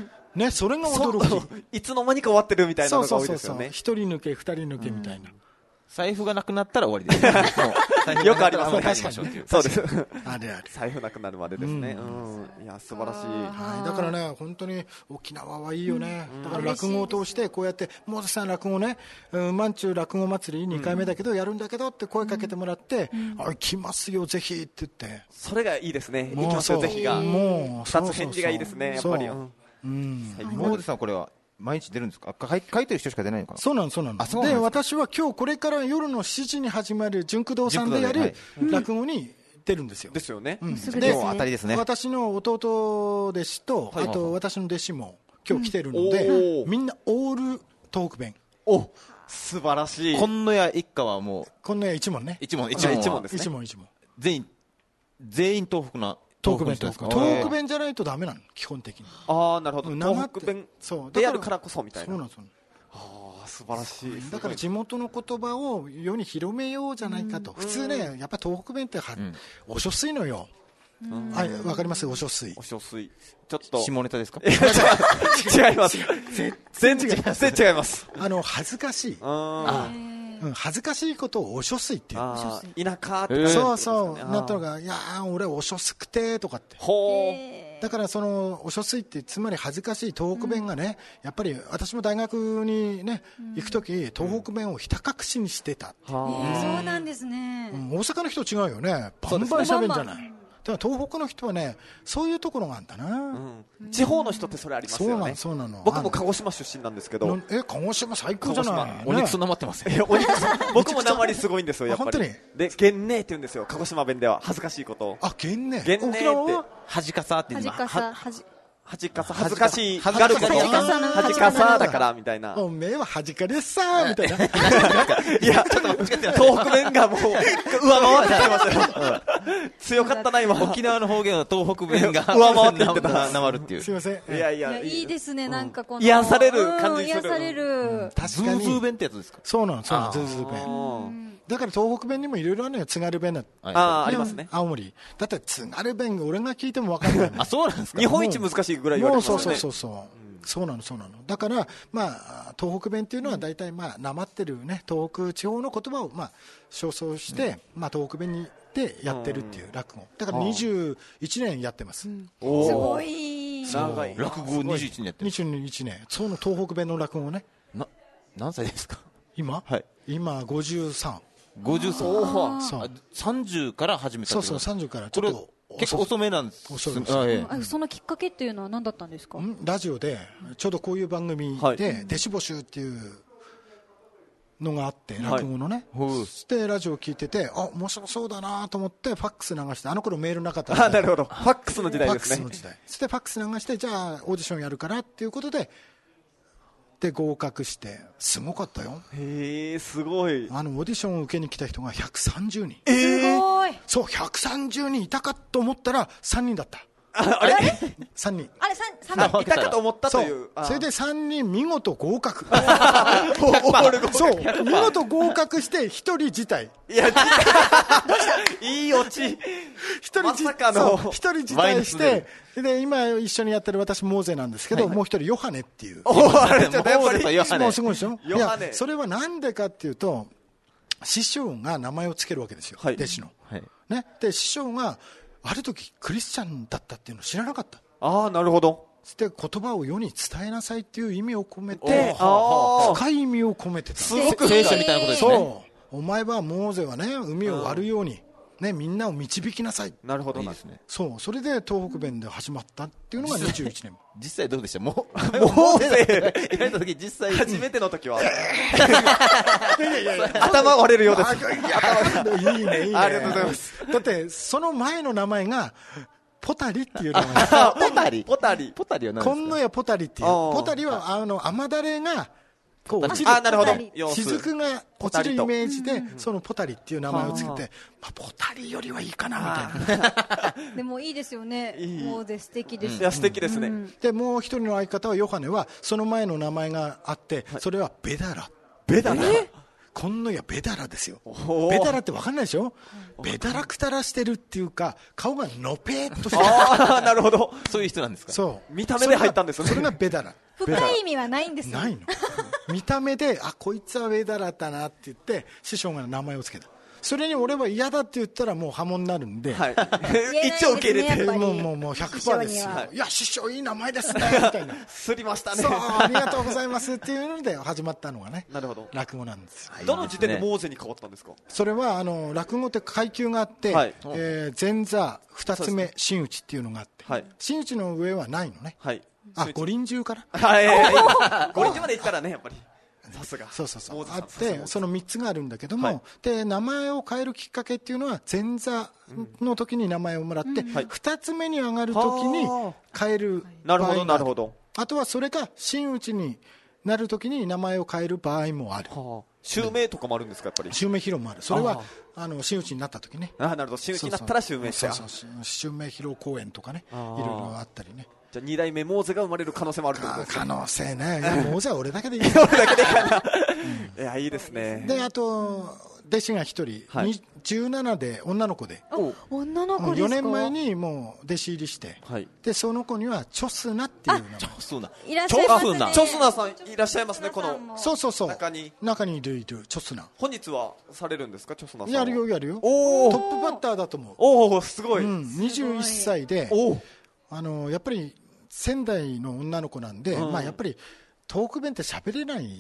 ね、それが驚き。 いつの間にか終わってるみたいなのが多いですよね。 一人抜け二人抜けみたいな。 財布がなくなったら終わりです。 よくありますね。 確かに。 そうです。 あれあれ。 財布なくなるまでですね。うん。いや、素晴らしい。 はい。だからね、本当に沖縄はいいよね。だから落語を通して、こうやって、モーゼさん落語ね、満中落語祭りにかいめだけど、やるんだけどって声かけてもらって、あ、来ますよ、ぜひって言って。 それがいいですね。行きますよ、ぜひが。もう、二つ返事がいいですね、やっぱり。 うん。モーゼさん、これは毎日出るんですか？書いてる人しか出ないのかな？ そうなの、そうなの。で、私は今日これから夜のしちじに始まる純駆動さんでやる落語に出るんですよ。 ですよね。 で、 当たりですね。 私の弟弟子と、あと私の弟子も今日来てるので、みんなオール東北弁。 お、素晴らしい。 今野屋一家はもう。 今野屋一門ね。 一門、 一門、一門ですね。 一門、一門。 全員、全員東北な。 東北弁東北東北弁じゃないとダメなの、基本的に。 ああ、なるほど。東北弁でやるからこそみたいな。 そうなんです。 ああ、素晴らしい。 だから地元の言葉を世に広めようじゃないかと。普通ね、やっぱり東北弁っておしょすいのよ。はい、わかります？おしょすい。 おしょすい。ちょっと。 下ネタですか？ 違います。全然違います。全然違います。 あの、恥ずかしい。恥ずかしいことをおしょすいっていう。 田舎って。 そうそう。なんとか、いやー、俺おしょすくてとかって。 ほう。だからそのおしょすいってつまり恥ずかしい東北弁がね、やっぱり私も大学にね行くとき東北弁をひた隠しにしてた。 そうなんですね。 大阪の人違うよね。バンバン喋るんじゃない。だから東北の人はね、そういうところがあるんだな、うん、 地方の人ってそれありますよね。 そうなの、そうなの。 僕も鹿児島出身なんですけど。 え、鹿児島最高じゃない。 お肉そなまってますよ。僕もなまりすごいんですよ、やっぱり。 本当に。 で、げんねえって言うんですよ、鹿児島弁では。恥ずかしいことを。 あ、げんねえ。げんねえって。 はじかさって言うの。 はじかさ、はじ。 はじかさ、恥ずかしい。ガルガルはじかさだから、みたいな。 おめえははじかですさみたいな。 いや、ちょっと間違ってない。東北弁がもう、上回ってきてますよ。強かったな、今。 沖縄の方言は東北弁が上回ってきてた。 なまるっていう。 すいません。 いやいや。 いいですね、なんかこの。 癒される感じする。 癒される。 確かに。ズーズー弁ってやつですか？ そうなの、そうなの、ズーズー弁。だから東北弁にもいろいろあるのよ、津軽弁だ。 ああ、ありますね。 青森。だって津軽弁、俺が聞いても分かんない。 あ、そうなんですか？ 日本一難しいぐらい言われてますね。 そうそうそうそう。そうなの、そうなの。だから、まあ、東北弁っていうのは大体、まあ、なまってるね、東北地方の言葉を、まあ、少々して、まあ、東北弁にでやってるっていう落語。だからにじゅういちねんやってます。すごい。 長い。落語にじゅういちねんやってる。 にじゅういちねん。その東北弁の落語ね。 な、何歳ですか？ 今？ はい。 今、ごじゅうさん。 ごじゅうさん。 そう。 さんじゅうから始めた。 そうそう、さんじゅうから。ちょっと。 結構遅めなんです。 遅い。 そのきっかけっていうのは何だったんですか？ ラジオでちょうどこういう番組で弟子募集っていうのがあって、落語のね。でラジオ聞いてて、あ、面白そうだなと思ってファックス流して、あの頃メールなかったので。あ、なるほど。ファックスの時代ですね。 ファックスの時代。そしてファックス流して、じゃあオーディションやるからっていうことで。で合格してすごかったよ。 へえ、すごい。 あのオーディションを受けに来た人がひゃくさんじゅうにん。 えー、すごい。 そう、ひゃくさんじゅうにんいたかと思ったらさんにんだった。 あれさんにん。 あれさんにんいたかと思ったという。 それでさんにん見事合格。そう見事合格してひとり辞退。 いや、どうしたいいオチ。 一人辞退してで今一緒にやってる私モーゼなんですけど、もう一人ヨハネっていう。 あれじゃやっぱりもうすごいでしょ。いやそれはなんでかっていうと、師匠が名前をつけるわけですよ、弟子の。ね、で師匠がある時クリスチャンだったっていうのを知らなかった。 ああ、なるほど。 で言葉を世に伝えなさいっていう意味を込めて、深い意味を込めてた。 すごく聖書みたいなことですね。 そう、お前はモーゼはね、海を割るようにね、みんなを導きなさい。 なるほど。 いいですね。 そう、それで東北弁で始まったっていうのがにじゅういちねん。 実際どうでした？もうモーゼ言われた時、実際初めての時は頭割れるようです。 いいね、いいね。 ありがとうございます。 だってその前の名前がポタリっていう名前。 ポタリポタリポタリは何ですか？ 今野屋ポタリっていう。ポタリはあの雨だれがこう落ちる。 あ、なるほど。 雫が落ちるイメージで、そのポタリっていう名前をつけて、まあポタリよりはいいかなみたいな。 でもいいですよね。もうで素敵です。 いや素敵ですね。 でもう一人の相方はヨハネはその前の名前があって、それはベダラ。 ベダラ。 今野屋ベダラですよ。ベダラって分かんないでしょ。ベダラくたらしてるっていうか、顔がのぺーっとしてる。 ああ、なるほど。 そういう人なんですか。 そう、 見た目で入ったんですよね。 それがベダラ。 深い意味はないんですよ。 ないの。 見た目であこいつは上田だなって言って師匠が名前をつけた。それに俺は嫌だって言ったらもう破門になるんで、はい、 一応受け入れてもうもうもう ひゃくパーセント ですよ。いや師匠いい名前ですねみたいなすりましたね。 そうありがとうございますっていうので始まったのがね、 なるほど落語なんですよ。 どの時点でモーゼに変わったんですか？ それはあの落語って階級があって、はい、えー、前座ふたつめ真打ちっていうのがあって、はい、真打ちの上はないのね、はい、あ五輪中から五輪中まで行ったらねやっぱりさすがそうそうそうあってそのみっつがあるんだけども、はい、で名前を変えるきっかけっていうのは前座の時に名前をもらって、うん、ふたつめに上がる時に変える場合がある。なるほどなるほど。あとはそれが真打ちになる時に名前を変える場合もある。 襲名とかもあるんですか？やっぱり襲名披露もある。それはあの真打ちになった時ね。 あなるほど真打ちになったら襲名してそうそうそう襲名披露公演とかねいろいろあったりね。 じゃあに代目モーゼが生まれる可能性もあるってことですか？ 可能性ね。いやモーゼは俺だけでいい。 俺だけでいいかな。いやいいですね。 であと弟子が一人、はい、じゅうななで女の子で女の子ですか？ よねんまえにもう弟子入りして、はい、でその子にはチョスナっていう名前。 チョスナいらっしゃいますね。 チョスナさんいらっしゃいますね。このそうそうそう中に中にいるいるチョスナ。 本日はされるんですか？チョスナさんやるよやるよ。おトップバッターだと思う。 おおすごい、 うん、にじゅういっさいでおあのやっぱり仙台の女の子なんで、うん、まあやっぱりトーク弁って喋れない、うん、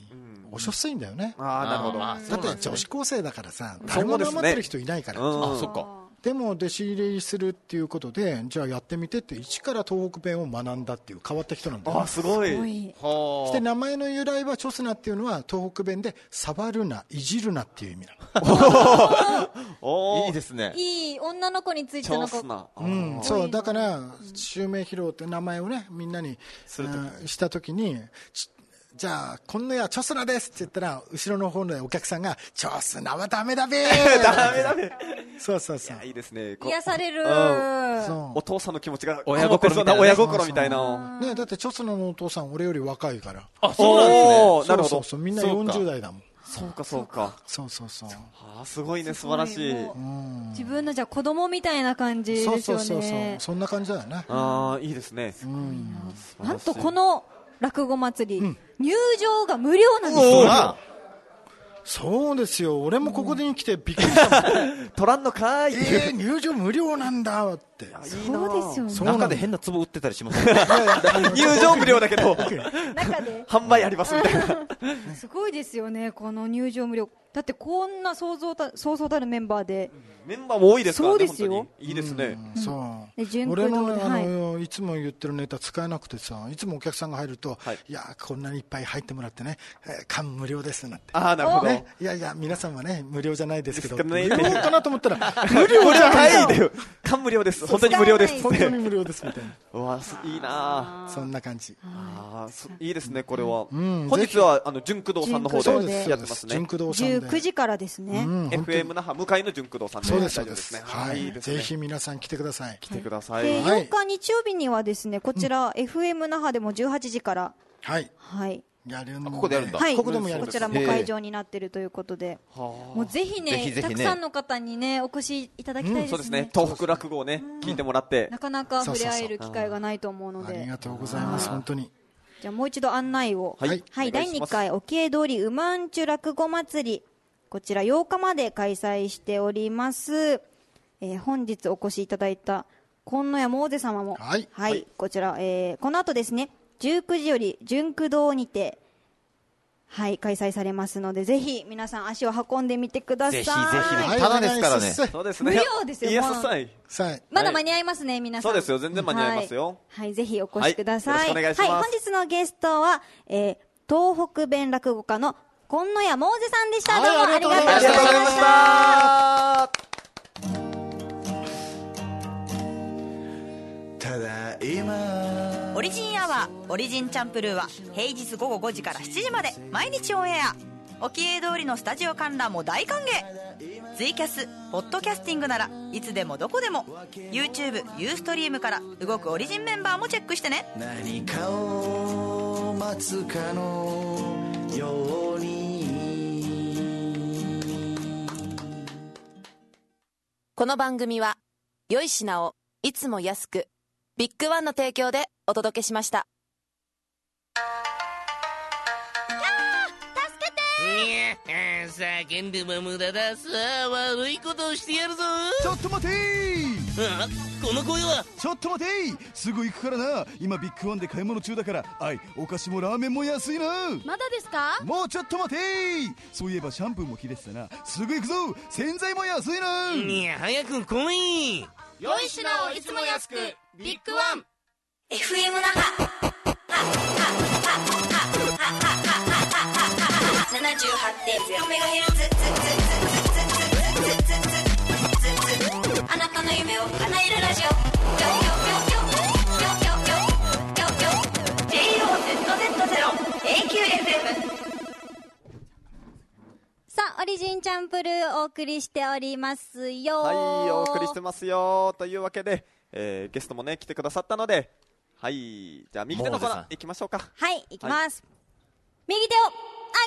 おしょっすいんだよね。 あなるほど。 だって女子高生だからさ誰も黙ってる人いないから、 ねうん、あそっか。 でも弟子入りするっていうことでじゃあやってみてって一から東北弁を学んだっていう変わった人なんだよ、ね、 あすごい。 そして名前の由来はチョスナっていうのは東北弁で触るないじるなっていう意味なの。いいですね。 いい女の子についての子、 うん、そうだから襲名披露って名前をねみんなにするとしたときにじゃあ今度はチョスナですって言ったら後ろの方でお客さんがチョスナはダメだべーダメだべそうそうそう。 いいですね。 癒される、 うん、そうお父さんの気持ちが親心みたいな、ね、親心みたいなね。だってチョスナのお父さん俺より若いから。 あそうなんですね。 なるほど。そうそうみんなよんじゅう代だもん。 そうかそうか。 そうそうそう。 あすごいね素晴らしい。 うん、自分のじゃ子供みたいな感じですよね。 そうそうそうそうそんな感じだよね。 ああいいですね。 うん。 なんとこの落語祭り、うん、入場が無料なんですよ。 そうですよ。俺もここに来てびっくりしたもん。 取らんのかい。 えー、入場無料なんだって。 そうですよね。 中で変な壺売ってたりします。 入場無料だけど中で販売ありますみたいな。 すごいですよねこの入場無料。だってこんなそうそうたそうそうたるメンバーで。 メンバーも多いですからね。 そうですよ。 いいですね。 うん、そう。俺のあの、はい、いつも言ってるネタ使えなくてさ、いつもお客さんが入ると、はい、いやこんなにいっぱい入ってもらってね、えー、缶無料ですなんて。 ああなるほど、ね。 いやいや皆さんはね無料じゃないですけど。無料かなと思ったら無料じゃないよ。缶無料です。本当に無料です。 本当に無料ですみたいな。 うわいいな。 そんな感じ。 あいいですねこれは。うん、本日はあの純駆動さんの方でやってますね。 純駆動さんで。 じゅうくじからですね。 うん、エフエム 那覇向かいの純駆動さんで。 そうですそうですね。はい、ぜひ皆さん来てください。 来てください。 えー、よっか日曜日にはですね、こちら、うん、エフエム 那覇でもじゅうはちじから、 はい、 はい、 やるのここでやるんだ。 はい、 ここでもやるんこちらも会場になっているということで、もうぜひね、ぜひぜひね、たくさんの方にねお越しいただきたいですね。うん、 そうですね。東北落語をね、うん、聞いてもらって、 なかなか触れ合える機会がないと思うので、 ありがとうございます本当に。 じゃあもう一度案内を、 はい、 はい、だいにかい沖江通りうまんちゅ落語祭り、こちらようかまで開催しております。えー、本日お越しいただいた今野屋モーゼ様も、 はい、 はい、こちら、えー、この後ですねじゅうくじより純駆動にて、はい、開催されますのでぜひ皆さん足を運んでみてください。 ぜひぜひ、ただですからね。 そうですね。 無料ですよ。まだ間に合いますね、皆さん。 そうですよ、全然間に合いますよ。 はい、はい、ぜひお越しください。 はい、よろしくお願いします。 はい、本日のゲストは、えー、東北弁落語家の今野屋モーゼさんでした。どうもありがとうございました。 ただ今オリジンアワーオリジンチャンプルーは平日午後ごじからしちじまで毎日オンエア。沖江通りのスタジオ観覧も大歓迎。ツイキャスポッドキャスティングならいつでもどこでも YouTube、ユーストリームから動くオリジンメンバーもチェックしてね。 何かを待つかのように。 この番組は良い品をいつも安くビッグワンの提供でお届けしました。 叫んでも無駄だ。さあ悪いことをしてやるぞ。 ちょっと待てー。 あ、この声は。 ちょっと待てー。すぐ行くからな。今ビッグワンで買い物中だから。あい、お菓子もラーメンも安いな。 まだですか？ もうちょっと待てー。そういえばシャンプーも切れてたな。すぐ行くぞ。洗剤も安いな。 いや、早く来い。 良い品をいつも安く、ビッグワン。 エフエム 那覇 ななじゅうはちてんゼロメガヘルツ あなたの夢を叶えるラジオ ジェイオーゼットゼットゼロ エーキューエフエム。 さあ、オリジンチャンプルーお送りしておりますよ。 はい、お送りしてますよというわけで、えー、ゲストもね来てくださったので、はい、じゃあ右手のコーナー行きましょうか。 はい、行きます、はい、右手を上げろ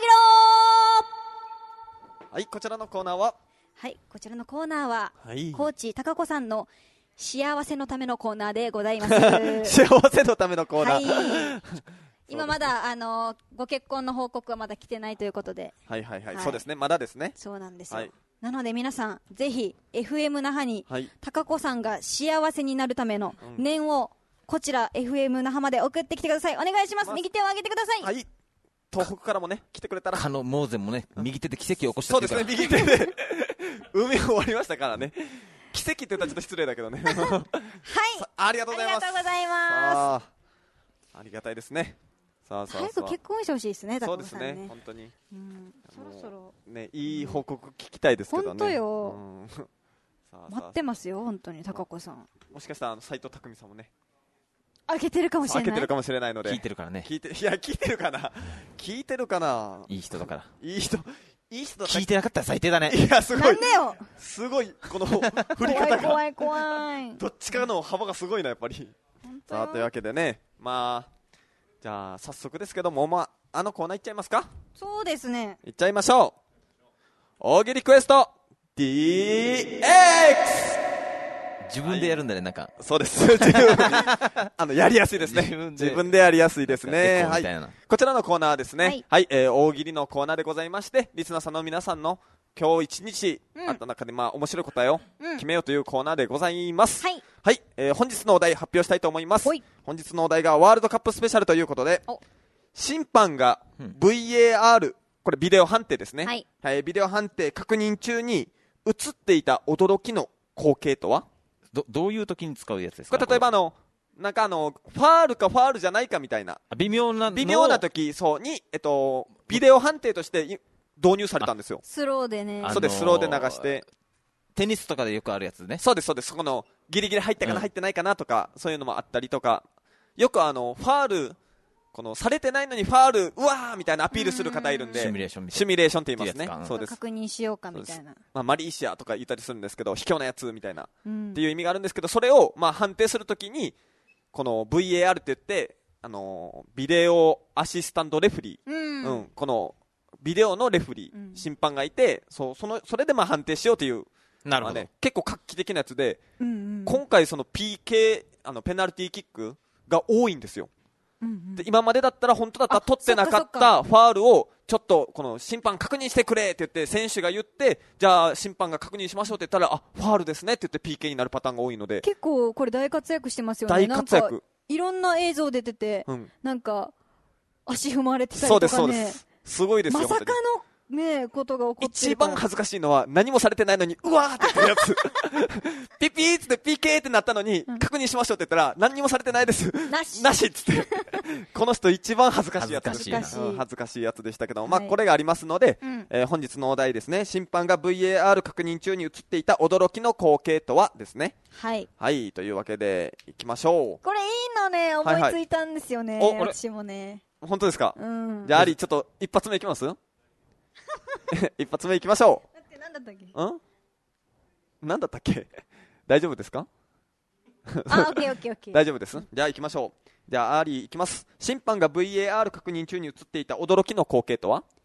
ー。はい、こちらのコーナーははい、こちらのコーナーは、 はい、 コーチ高子さんの幸せのためのコーナーでございます幸せのためのコーナー、 はい今まだ、あのー、ご結婚の報告はまだ来てないということで、 はいはいはい、はい、そうですね、まだですね。 そうなんですよ、 はい、 なので皆さんぜひ エフエム 那覇に、はい、高子さんが幸せになるための念を、うん、こちら エフエム 那覇まで送ってきてください。お願いします。右手を上げてください。 はい、東北からもね来てくれたら、 カノモーゼンもね右手で奇跡を起こした。 そうですね、右手で海終わりましたからね。奇跡って言ったらちょっと失礼だけどねはいありがとうございます。 ありがとうございます。 ありがたいですね。さあさあさあ、 早く結婚してほしいですね、高そうです子さんね。 ね、本当に、 うん、そろそろね、いい報告聞きたいですけどね。 本当よ、 うん、さあさあ待ってますよ本当に高子さん。 もしかしたら斉藤匠さんもね開けてるかもしれない。 開けてるかもしれないので。 聞いてるからね。 聞いて、いや聞いてるかな聞いてるかな。 いい人だから。 いい人、いい人だ。 聞いてなかったら最低だね。 いやすごい。 なんでよ。 すごいこの振り方が怖い怖い怖い。 どっちかの幅がすごいなやっぱり。さあというわけでね、まあじゃあ早速ですけども、まああのコーナーいっちゃいますか。 そうですね。 いっちゃいましょう。大喜利クエスト ディーエックス。 自分でやるんだね、なんか。 そうです。あの、やりやすいですね。自分で、自分でやりやすいですね。はい。こちらのコーナーはですね、はい、はい、えー、大喜利のコーナーでございまして、リスナーさんの皆さんの今日一日あった中で、まあ、面白い答えを決めようというコーナーでございます。 はい。 はい、えー、本日のお題発表したいと思います。本日のお題がワールドカップスペシャルということで、審判が ブイエーアール、これビデオ判定ですね。はい。はい、ビデオ判定確認中に映っていた驚きの光景とは？ ど, どういう時に使うやつですか？ これ例えばあのなんかあのファールかファールじゃないかみたいな微妙な微妙な時そうに、えっと、ビデオ判定として導入されたんですよ。 スローでね。 そうです、スローで流してテニスとかでよくあるやつね。 そうですそうです。そこのギリギリ入ったかな、うん、入ってないかなとかそういうのもあったりとか、よくあのファールこのされてないのにファールうわーみたいなアピールする方いるんで、 シミュレーションみたいな、 シミュレーションって言いますね。そうです。 確認しようかみたいな、 まあ、マリーシアとか言ったりするんですけど、卑怯なやつみたいな、うん、っていう意味があるんですけど、それをまあ判定するときにこの ブイエーアール って言って、あのー、ビデオアシスタントレフリー、うんうん、このビデオのレフリー、うん、審判がいて、そうそのそれでまあ判定しようという、 なるほど、 まあね、結構画期的なやつで、 うんうん、 今回その ピーケー あのペナルティーキックが多いんですよ。で今までだったら本当だったら取ってなかったファールをちょっとこの審判確認してくれって言って選手が言って、じゃあ審判が確認しましょうって言ったら、あファールですねって言って ピーケー になるパターンが多いので、 結構これ大活躍してますよね。 大活躍、 いろんな映像出てて、うん、なんか足踏まれてたりとかね。 そうですそうです、すごいですよ。 まさかのね、ことが起こってる。 一番恥ずかしいのは何もされてないのにうわーって言ったやつピピーっつって ピーケー ってなったのに、うん、確認しましょうって言ったら何もされてないですなしなしっつってこの人一番恥ずかしいやつ恥ずかしい、 うん、恥ずかしいやつでしたけど、はい、まあこれがありますので、うん、えー、本日のお題ですね、審判が ブイエーアール 確認中に映っていた驚きの光景とはですね。 はいはいというわけでいきましょう。 これいいのね、思いついたんですよね、はいはい、私もね。 本当ですか、 うん、 じゃあアリちょっと一発目いきます一発目いきましょう。 だって何だったっけ、 うん何だったっけ大丈夫ですかあ、オッケーオッケーオッケー大丈夫です。じゃあ行きましょう。じゃあアーリー行きます。審判が ブイエーアール 確認中に映っていた驚きの光景とは？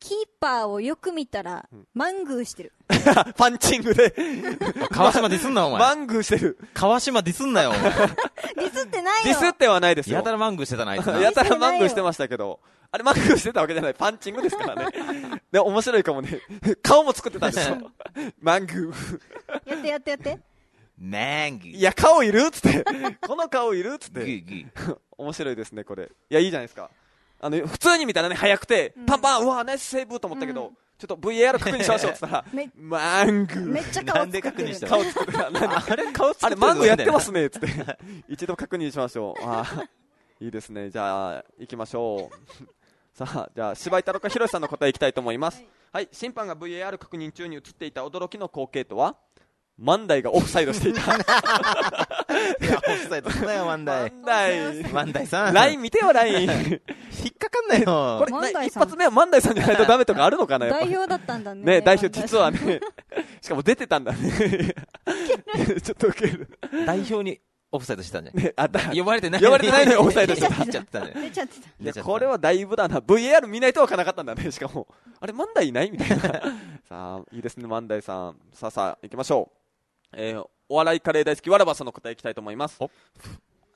キーパーをよく見たら、うん、マングーしてる。 パンチングで。 川島ディスんな、お前。 マングーしてる。 川島ディスんなよ、お前。 ディスってないよ。 ディスってはないですよ。 やたらマングーしてたな、あいつな。 やたらマングーしてましたけど。あれマングーしてたわけじゃない。パンチングですからね。で、面白いかもね。顔も作ってたんですよ。マングー。 やってやってやって。 マングー。 いや、顔いるっつって。この顔いるっつって。グーグー。面白いですね、これ。いや、いいじゃないですか。あの、普通に見たらね、早くて、パンパン、うわ、ナイスセーブと思ったけど、ちょっと ブイエーアール 確認しましょうって言ったら、マングー。 めっちゃ顔作ってる。 顔作ってた。あれ顔作ってる。 あれ、マングーやってますね、つって。一度確認しましょう。あいいですね。じゃあ、行きましょう。さあ、じゃあ、柴井太郎かひろしさんの答えいきたいと思います。はい、審判が ブイエーアール 確認中に映っていた驚きの光景とは、万代がオフサイドしていた。いや、 オフサイドすなよ、万代。 万代。 万代さん。 ライン見てよ、ライン。引っかかんないよ。 これ、一発目は万代さんじゃないとダメとかあるのかな、やっぱ。 代表だったんだね。 ね、代表実はね。しかも出てたんだね。ちょっとウケる。 代表にオフサイドしてたんじゃん。 ね、あった。 呼ばれてない。 呼ばれてないのにオフサイドしてた。出ちゃってたね。出ちゃってた。 いや、これはだいぶだな。ブイエーアール 見ないとわからなかったんだね、しかも。あれ、万代いないみたいな。さあ、いいですね、万代さん。さあさあ、行きましょう。えー、お笑いカレー大好きわらばさんの答えいきたいと思います。はい。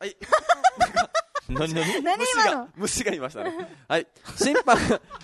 何何何今の虫がいましたね。はい。審判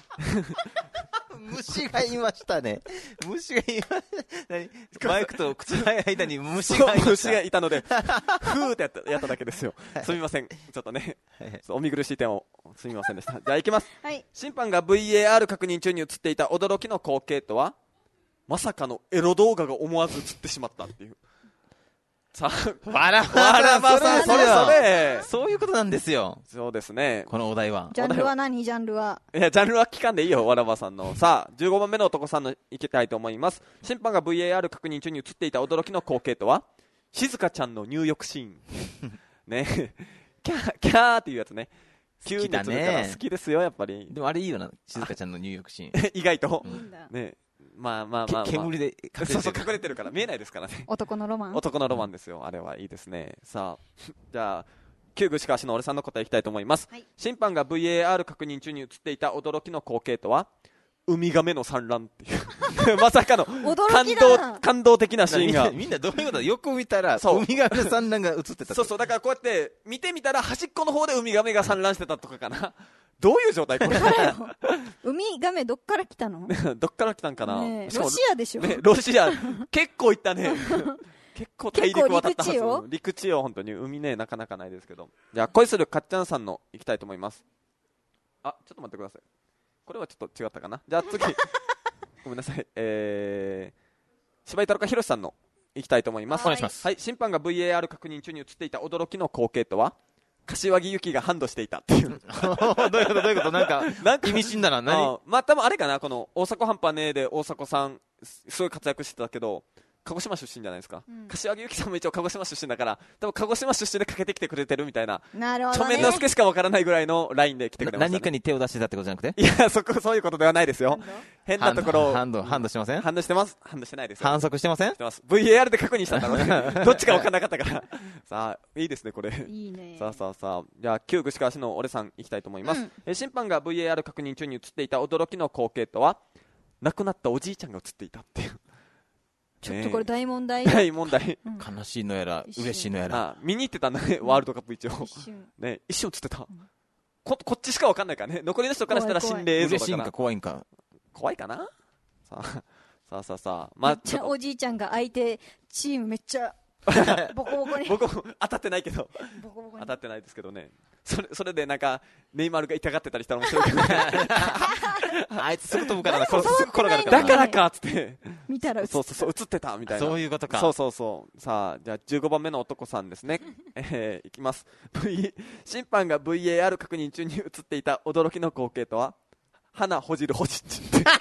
虫がいましたね。虫がいました。マイクと口の間に虫がいました。 虫がいたので、ふーってやった、やっただけですよ。すみません。ちょっとね、お見苦しい点をすみませんでした。じゃあ行きます。 はい。 審判が ブイエーアール 確認中に映っていた驚きの光景とは、まさかのエロ動画が思わず映ってしまったっていう。さあ、 わらわらばさん、それそれ。 そういうことなんですよ。 そうですね。 このお題は。 ジャンルは何ジャンルは。 いや、ジャンルは聞かんでいいよ、わらばさんの。さあ、じゅうごばんめの男さんのいきたいと思います。審判が ブイエーアール 確認中に映っていた驚きの光景とは、静香ちゃんの入浴シーン。ね。キャー、キャーっていうやつね。 好きだね。 好きですよ、やっぱり。 でもあれいいよな、静香ちゃんの入浴シーン。 意外と。ね。まあまあまあ、まあ、 煙で隠れてる。 そうそう隠れてるから見えないですからね。 男のロマン。 男のロマンですよ。あれはいいですね。さあ、じゃあ旧具しかしの俺さんの答えいきたいと思います。はい、審判が ブイエーアール 確認中に映っていた驚きの光景とは、ウミガメの産卵っていうまさかの感動感動的なシーンが。 みんなどういうことだ。よく見たらウミガメの産卵が映ってた。 そうそう、だからこうやって見てみたら端っこの方でウミガメが産卵してたとかかな。どういう状態これ。 ウミガメどっから来たの？ どっから来たんかな。 ね、ロシアでしょ。 ね、ロシア結構行ったね。結構大陸渡ったはず。 陸地よ。 陸地よ本当に。海ねなかなかないですけど。じゃあ恋するかっちゃんさんの行きたいと思います。あ、ちょっと待ってください。これはちょっと違ったかな。じゃあ次ごめんなさい。えー、柴井太郎かひろしさんの行きたいと思います。 お願いします。 はい。審判が ブイエーアール 確認中に映っていた驚きの光景とは、柏木由紀がハンドしていたっていう。どういうことどういうことなんか、なんか意味深だな。何？ まあ多分あれかな、この大迫半端ねえで大迫さん、すごい活躍してたけど、鹿児島出身じゃないですか、うん、柏木由紀さんも一応鹿児島出身だから、多分鹿児島出身でかけてきてくれてるみたいな、 なるほどね、 著名の助しかわからないぐらいのラインで来てくれました、ね、 何かに手を出してたってことじゃなくて、 いや、そこそういうことではないですよ。変なところをハンドハンドしてません？ ハンドしてます。ハンドしてないですよ。 反則してません？ してます。ブイエーアール で確認したんだろうね。どっちかわからなかったからさあ、いいですねこれ。 いいね。 さあさあさあ、じゃあ旧串川市の俺さんいきたいと思います、うん、え審判が ブイエーアール 確認中に映っていた驚きの光景とは、亡くなったおじいちゃんが映っていたっていう。 ちょっとこれ大問題。 大問題。 うん、 悲しいのやら嬉しいのやら。 あ見に行ってたんだね、ワールドカップ一応。一瞬ね、一瞬映ってた。うん、ここっちしかわかんないからね。残りの人からしたら心霊映像だから。 嬉しいんか怖いんか。 怖いかな。さあさあさあさあ。 まあ、めっちゃおじいちゃんが相手チームめっちゃ。ボコボコに僕も当たってないけどボコボコに当たってないですけどね。それそれでなんかネイマールが痛がってたりしたら面白いけどねあいつすぐ飛ぶからな、 すぐ転がるからだからかっつって見たら映ってた、 そうそうそう映ってたみたいな、 そういうことか。 そうそうそう。さあじゃあじゅうごばんめの男さんですねえー、いきます。 v 審判が ブイエーアール 確認中に映っていた驚きの光景とは、鼻ほじるほじっち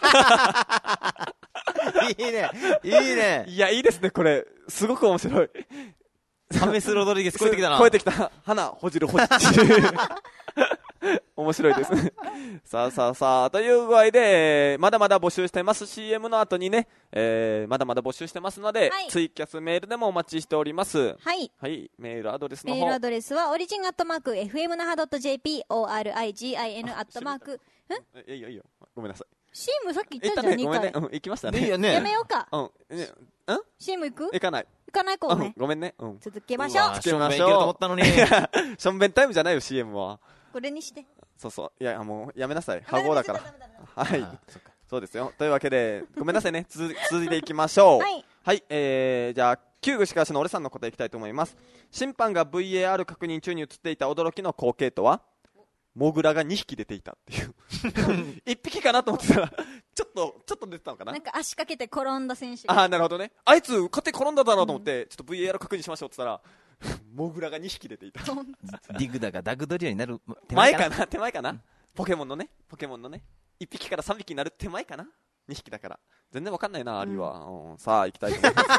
いいねいいね。 いやいいですねこれ、すごく面白い。 サメス・ロドリゲス超えてきたな。 超えてきた。鼻ほじるほじっち面白いですねさあさあさあ、という具合で、えー、まだまだ募集してます。 シーエム の後にね、えー、まだまだ募集してますので、はい、ツイキャスメールでもお待ちしております。 はい、 はい、メールアドレスの方、 メールアドレスはオリジンアットマーク エフエム 那覇 .jp、 オーアールアイジン アットマーク、 いいよいいよ、ごめんなさい。 シーエム さっき言ったじゃん、 行ったね、ごめんね、 にかい。 うん、行きましたね。 いいよね。 やめようか。 うん。ねうんシーエム 行く？ 行かない。 行かない子ね。 ごめんね。うん。 続けましょう。 うわしょんべんいけると思ったのに。 ションベンタイムじゃないよ、シーエム は。 これにして。 そうそう。いや、もう、やめなさい。ハゴだから。はい。そうですよ。というわけで、ごめんなさいね。続続いていきましょう。 はい。 はい。えー、じゃあ、旧具しかしの俺さんの答えいきたいと思います。審判が ブイエーアール 確認中に映っていた驚きの光景とは、モグラがにひき出ていたっていう。いっぴきかなと思ってたら、ちょっと、ちょっと出てたのかな。 なんか足かけて転んだ選手。 ああ、なるほどね。あいつ、勝手に転んだだろうと思って、うん、ちょっと ブイエーアール 確認しましょうって言ったら、モグラがにひき出ていた。 ディグダがダグドリアになる手前かな。前かな手前かな、うん、ポケモンのね、ポケモンのね、いっぴきからさんびきになる手前かな、にひきだから。全然わかんないな、アリは。うん、さあ、行きたいと思います。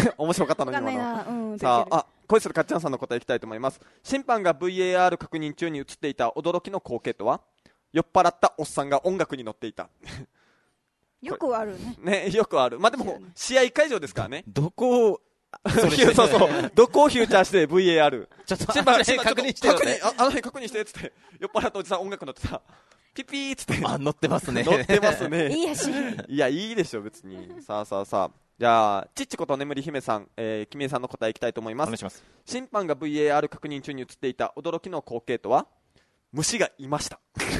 面白かったのに、今の。うん、さあ、あ、恋するかっちゃんさんの答えいきたいと思います。審判が ブイエーアール 確認中に映っていた驚きの光景とは、酔っ払ったおっさんが音楽に乗っていた。 よくあるね。 ね、よくある。まあ、でも、試合会場ですからね。 どこを、 そうそう。どこをフューチャーして ブイエーアール。 ちょっと、審判、確認してよ、ね。 あの辺確認して、つって。酔っ払ったおじさん音楽乗ってた。ピピーっつって。 あ、乗ってますね。 乗ってますね。 いいやし。 いや、いいでしょ、別に。さあさあさあ。じゃあ、ちっちこと眠り姫さん、えー、君江さんの答えいきたいと思います。 お願いします。 審判が ブイエーアール 確認中に映っていた驚きの光景とは、虫がいました。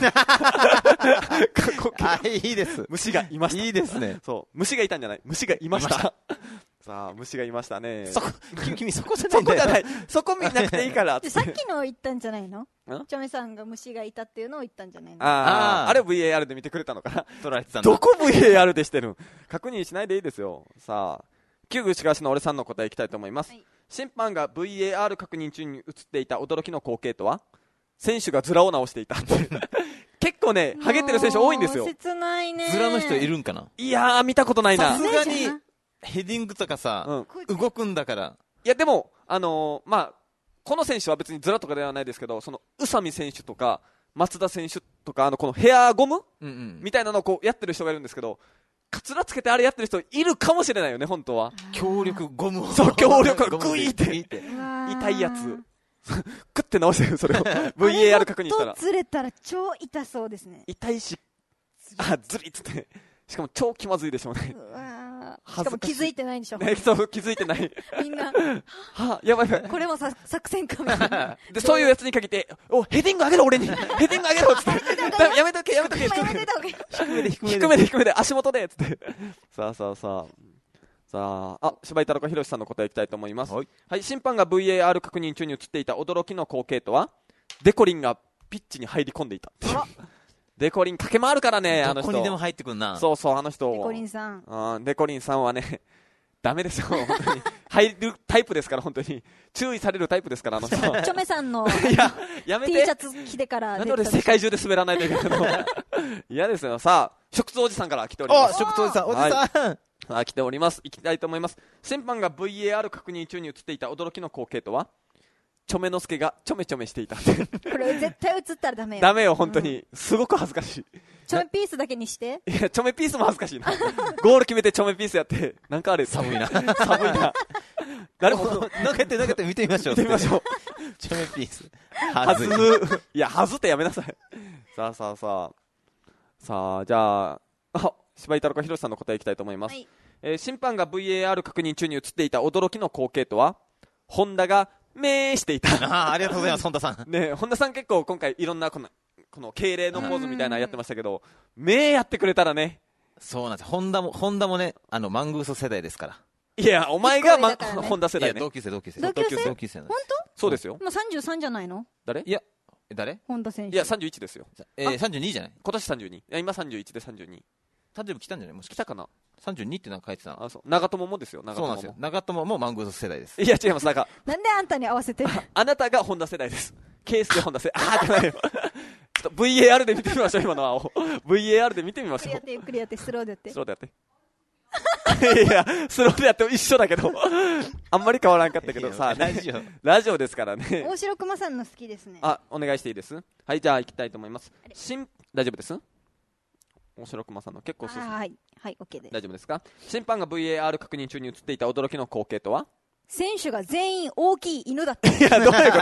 あ、いいです。 虫がいました。 いいですね。 そう。虫がいたんじゃない。虫がいました。さあ、虫がいましたね。 そこ、君そこじゃないんだよ。そこじゃない。そこ見なくていいからって。 さっきの言ったんじゃないの？チョメさんが虫がいたっていうのを言ったんじゃないの？ ああ、あれ ブイエーアール で見てくれたのかな。 取られてたんだ。 どこ ブイエーアール でしてるん？確認しないでいいですよ。さあ、旧具しかしの俺さんの答えいきたいと思います。はい、審判が ブイエーアール 確認中に映っていた驚きの光景とは、選手がズラを直していた。結構ね、ハゲてる選手多いんですよ。 切ないね。 ズラの人いるんかな。 いやー、見たことないな。 さすがにヘディングとかさ、うん、動くんだから。 いや、でも、あのー、まあ、この選手は別にズラとかではないですけど、その宇佐美選手とか松田選手とか、あのこのヘアゴム、うんうん、みたいなのをこうやってる人がいるんですけど、カツラつけてあれやってる人いるかもしれないよね、本当は。 強力ゴムを。 そう、強力グイって。痛いやつ。食って直してる、それを。ブイエーアール 確認したら。 ずれたら超痛そうですね。 痛いし、あ、ずりっつって。しかも超気まずいでしょうね。 うわしかも気づいてないんでしょ。 ね、そう気づいてない。 みんな。 はやばいやばい。 これもさ作戦かみたいな。 で、そういうやつに限って、お、ヘディング上げろ俺に。ヘディング上げろっつって。やめとけやめとけ。 低めで低めで低めで低めで足元でっつって。さあさあさあ。さあ、あ、柴井太郎ひろしさんの答えいきたいと思います。はい、はい、審判が ブイエーアール 確認中に映っていた驚きの光景とは、デコリンがピッチに入り込んでいた。デコリン駆け回るからね、あの人。 どこにでも入ってくんな。 そうそう、あの人。 デコリンさん。 あ、デコリンさんはね、ダメですよ、本当に。入るタイプですから、本当に。注意されるタイプですから、あの人。 チョメさんのいや、やめて。 T シャツ着てから。 なんで俺世界中で滑らないといけないの。嫌ですよ。さあ、食通おじさんから来ております。 あ、食通おじさん、おじさん。はいあ来ております。行きたいと思います。審判が ブイエーアール 確認中に映っていた驚きの光景とは、チョメノスケがちょめちょめしていた。これ絶対映ったらダメよ。 ダメよ、本当に。うん、すごく恥ずかしい。 チョメピースだけにして。 いや、チョメピースも恥ずかしいな。ゴール決めてチョメピースやって、なんかあれ寒いな。 寒いな。誰も投げて投げて見てみましょう。 見てみましょう。 チョメピース。 はず。いや、はずってやめなさい。さあさあさあ。さあ、じゃあ、あ、柴井太郎ひろしさんの答えいきたいと思います。はいえー、審判が ブイエーアール 確認中に映っていた驚きの光景とは、ホンダがめーしていた。 あ, ありがとうございます、本田さん。 ね、本田さん結構今回いろんなこの、この敬礼のポーズみたいなのやってましたけど、めーやってくれたらね。 そうなんです。ホンダも、ホンダもね、あの、マングース世代ですから。 いや、お前が、ま、ね、ホンダ世代ね。 いや、同級生、同級生。 同級生同級生なんです。 本当？ そうですよ。 もうさんじゅうさんじゃないの？ 誰？ いや、誰？ 本田選手。 いや、さんじゅういちですよ。 えー、さんじゅうにじゃない？ 今年さんじゅうに。いや、今さんじゅういちでさんじゅうに。 誕生日来たんじゃない？もし来たかな？ さんじゅうにってなんか書いてたの。 あ、そう。長友もですよ。 長友も。そうなんですよ。長友もマングース世代です。 いや、違います。なんか。 なんであんたに合わせてる？ あなたがホンダ世代です。ケースでホンダ世代。あーってないよ。ちょっと ブイエーアール で見てみましょう、今のは。ブイエーアール で見てみましょう。 ゆっくりやって、ゆっくりやって、スローでやって。 スローでやって。いや、スローでやっても一緒だけど、あんまり変わらんかったけどさ、 ラジオ。 ラジオですからね。 大城熊さんの好きですね。 あ、お願いしていいです？はい、じゃあ行きたいと思います。新、大丈夫です？大城熊さんの結構進む。 はい、はい、OK です。 大丈夫ですか？審判が ブイエーアール 確認中に映っていた驚きの光景とは？ 選手が全員大きい犬だった。 いや、どういうこと？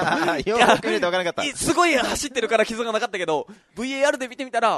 よく見ると分からなかった。 すごい走ってるから傷がなかったけど、ブイエーアール で見てみたら、